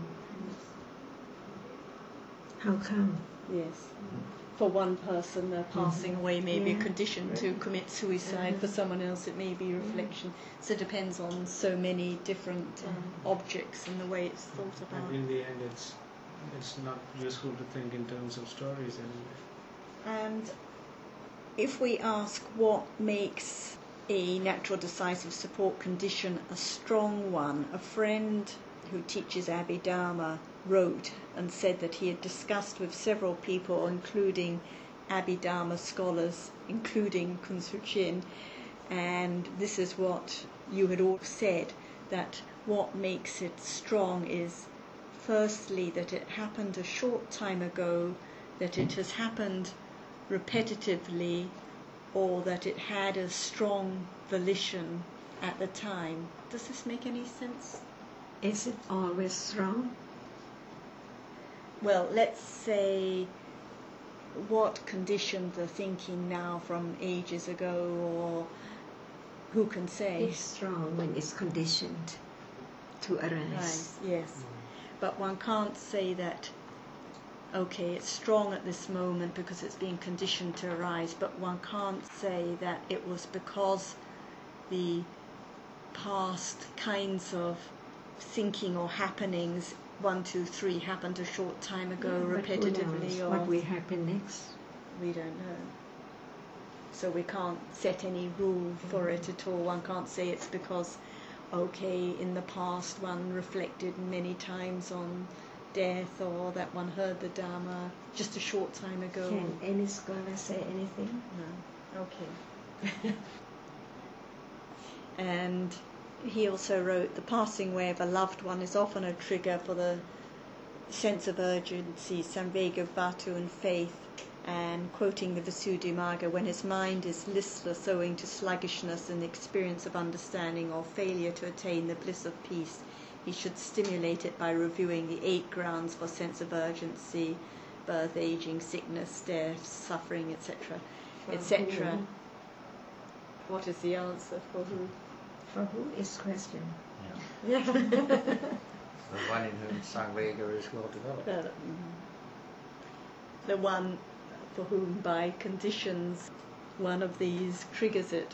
How come? Yes. For one person, the passing away may be a condition to commit suicide. For someone else, it may be reflection. So it depends on so many different objects and the way it's thought about. And in the end, it's not useful to think in terms of stories anyway. And if we ask what makes a natural decisive support condition a strong one, a friend who teaches Abhidharma wrote and said that he had discussed with several people, including Abhidharma scholars, including Kunsu Chin, and this is what you had all said, that what makes it strong is firstly that it happened a short time ago, that it has happened repetitively, or that it had a strong volition at the time. Does this make any sense? Is it always strong? Well, let's say what conditioned the thinking now from ages ago, or who can say? It's strong when it's conditioned to arise. Right, yes. But one can't say that, okay, it's strong at this moment because it's being conditioned to arise, but one can't say that it was because the past kinds of thinking or happenings, 1, 2, 3 happened a short time ago, But who repetitively, knows or what will happen next? we don't know. So we can't set any rule for it at all. One can't say it's because, okay, in the past one reflected many times on death, or that one heard the Dharma just a short time ago. Can any scholar say anything? No. Okay. And he also wrote, the passing away of a loved one is often a trigger for the sense of urgency, samvega, vatu and faith. And quoting the Visuddhimagga, when his mind is listless owing to sluggishness in the experience of understanding or failure to attain the bliss of peace, he should stimulate it by reviewing the 8 grounds for sense of urgency: birth, aging, sickness, death, suffering, etc., etc. What is the answer for who? For who is question? Yeah. The one in whom Samvega is well developed. The one for whom by conditions one of these triggers it.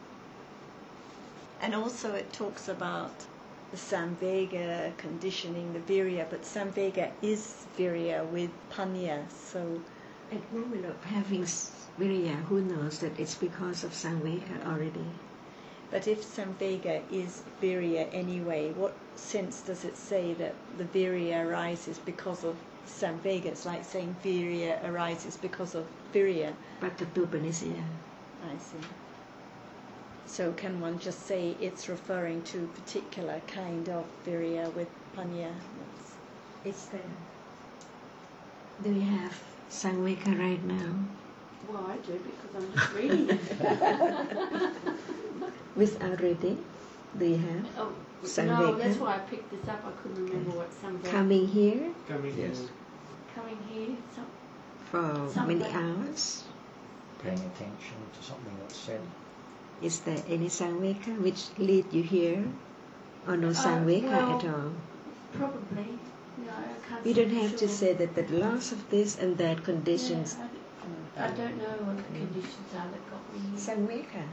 And also it talks about the Samvega conditioning, the Virya, but Samvega is Virya with Panya, so At the moment of having Virya, who knows that it's because of Samvega already? but if Samvega is Virya anyway, what sense does it say that the Virya arises because of Samvega? It's like saying Virya arises because of Virya. But the Tupanisya. I see. So can one just say it's referring to a particular kind of Virya with Panya? It's there. Do we have Samvega right now? Well, I do because I'm just reading it. Without reading, do you have? Oh, no, Samvega? that's why I picked this up. I couldn't remember what Samvega. Coming here Coming Yes. in. Coming here. for many Something. hours. Paying attention to something that's said. Is there any Samvega which lead you here? Or no Samvega well, at all? Probably. No, I can't. We say don't have for to sure. say that the loss of this and that conditions. Yeah, I don't know what the conditions are that got me here. Samvega.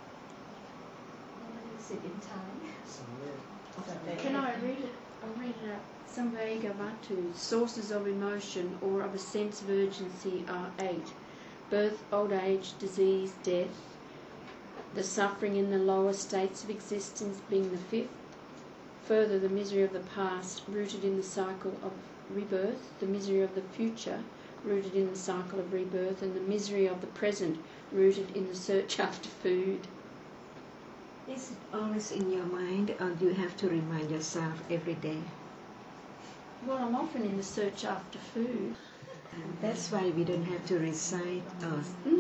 What is it in Thai? Can I read it? I'll read it out. Samvega Vatu, sources of emotion or of a sense of urgency are 8. Birth, old age, disease, death. The suffering in the lower states of existence being the 5th. Further, the misery of the past, rooted in the cycle of rebirth. The misery of the future, rooted in the cycle of rebirth. And the misery of the present, rooted in the search after food. Is it always in your mind, or do you have to remind yourself every day? Well, I'm often in the search after food. That's why we don't have to recite or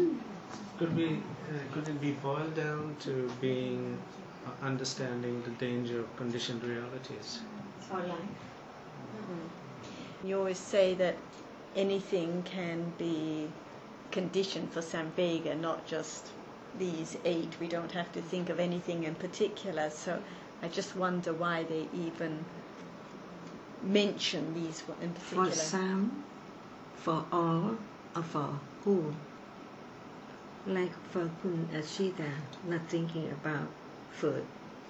Could it be boiled down to being understanding the danger of conditioned realities? or life. You always say that anything can be conditioned for Samvega, not just these 8. We don't have to think of anything in particular. So I just wonder why they even mention these in particular. For some, for all, or for who? Like for Kun Ashita, not thinking about food.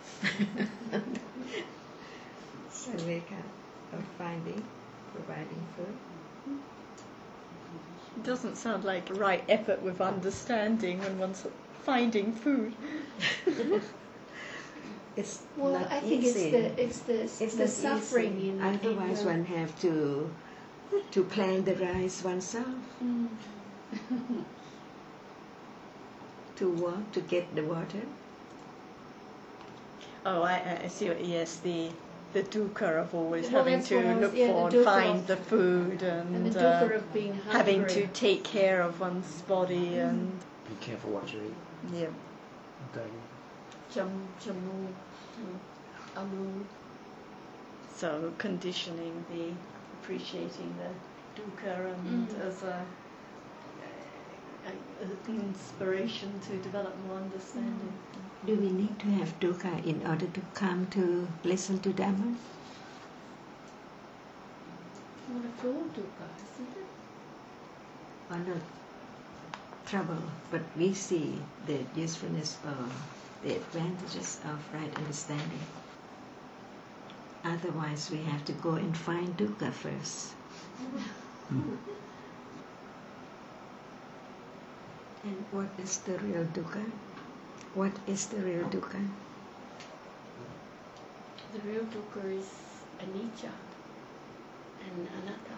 Samvega of finding, providing food. It doesn't sound like the right effort with understanding when one's finding food. It's Well, not I think easy. it's the not suffering easy. in Otherwise, in the, one have to plant the rice oneself, Mm. to walk to get the water. Oh, I see. Yes, the dukkha of always Well, having that's to what I was- look yeah, for the and dukkha find of- the food and and the dukkha of being hungry. having to take care of one's body and Be careful what you eat. yeah. Daily. Chamu, amu. So conditioning, the appreciating the dukkha and as an inspiration to develop more understanding. Do we need to have dukkha in order to come to listen to Dhamma? What a full dukkha, isn't it? Or not trouble, but we see the usefulness or the advantages of right understanding. Otherwise, we have to go and find dukkha first. And what is the real dukkha? What is the real dukkha? The real dukkha is anicca and anatta.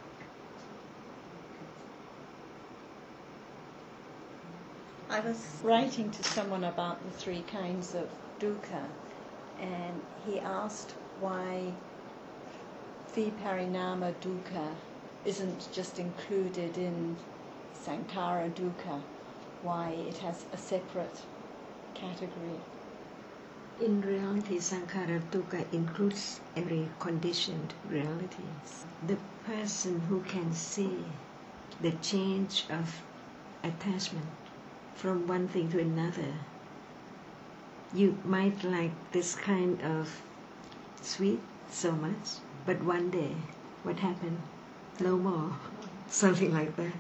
I was writing to someone about the three kinds of dukkha, and he asked why viparinama dukkha isn't just included in sankhara dukkha, why it has a separate category. In reality, sankhara dukkha includes every conditioned reality. The person who can see the change of attachment from one thing to another. You might like this kind of sweet so much, but one day, what happened? No more. Something like that.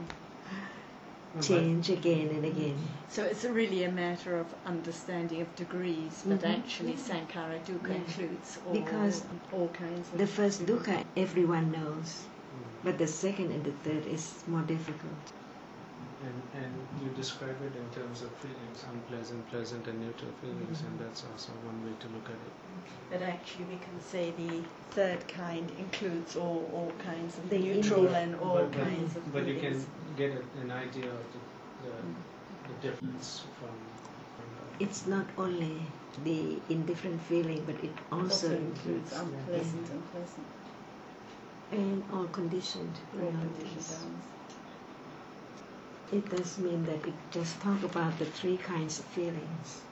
Change again and again. So it's really a matter of understanding of degrees, but actually sankhara dukkha includes Because all kinds of... The first dukkha everyone knows, but the second and the third is more difficult. And you describe it in terms of feelings, unpleasant, pleasant and neutral feelings, and that's also one way to look at it. But actually we can say the third kind includes all kinds of The neutral Indian- and all kinds of But you can feelings. get an idea of the difference from It's not only the indifferent feeling, but it also includes unpleasant and pleasant. and all conditioned All realities. conditions. It does mean that it just talk about the three kinds of feelings.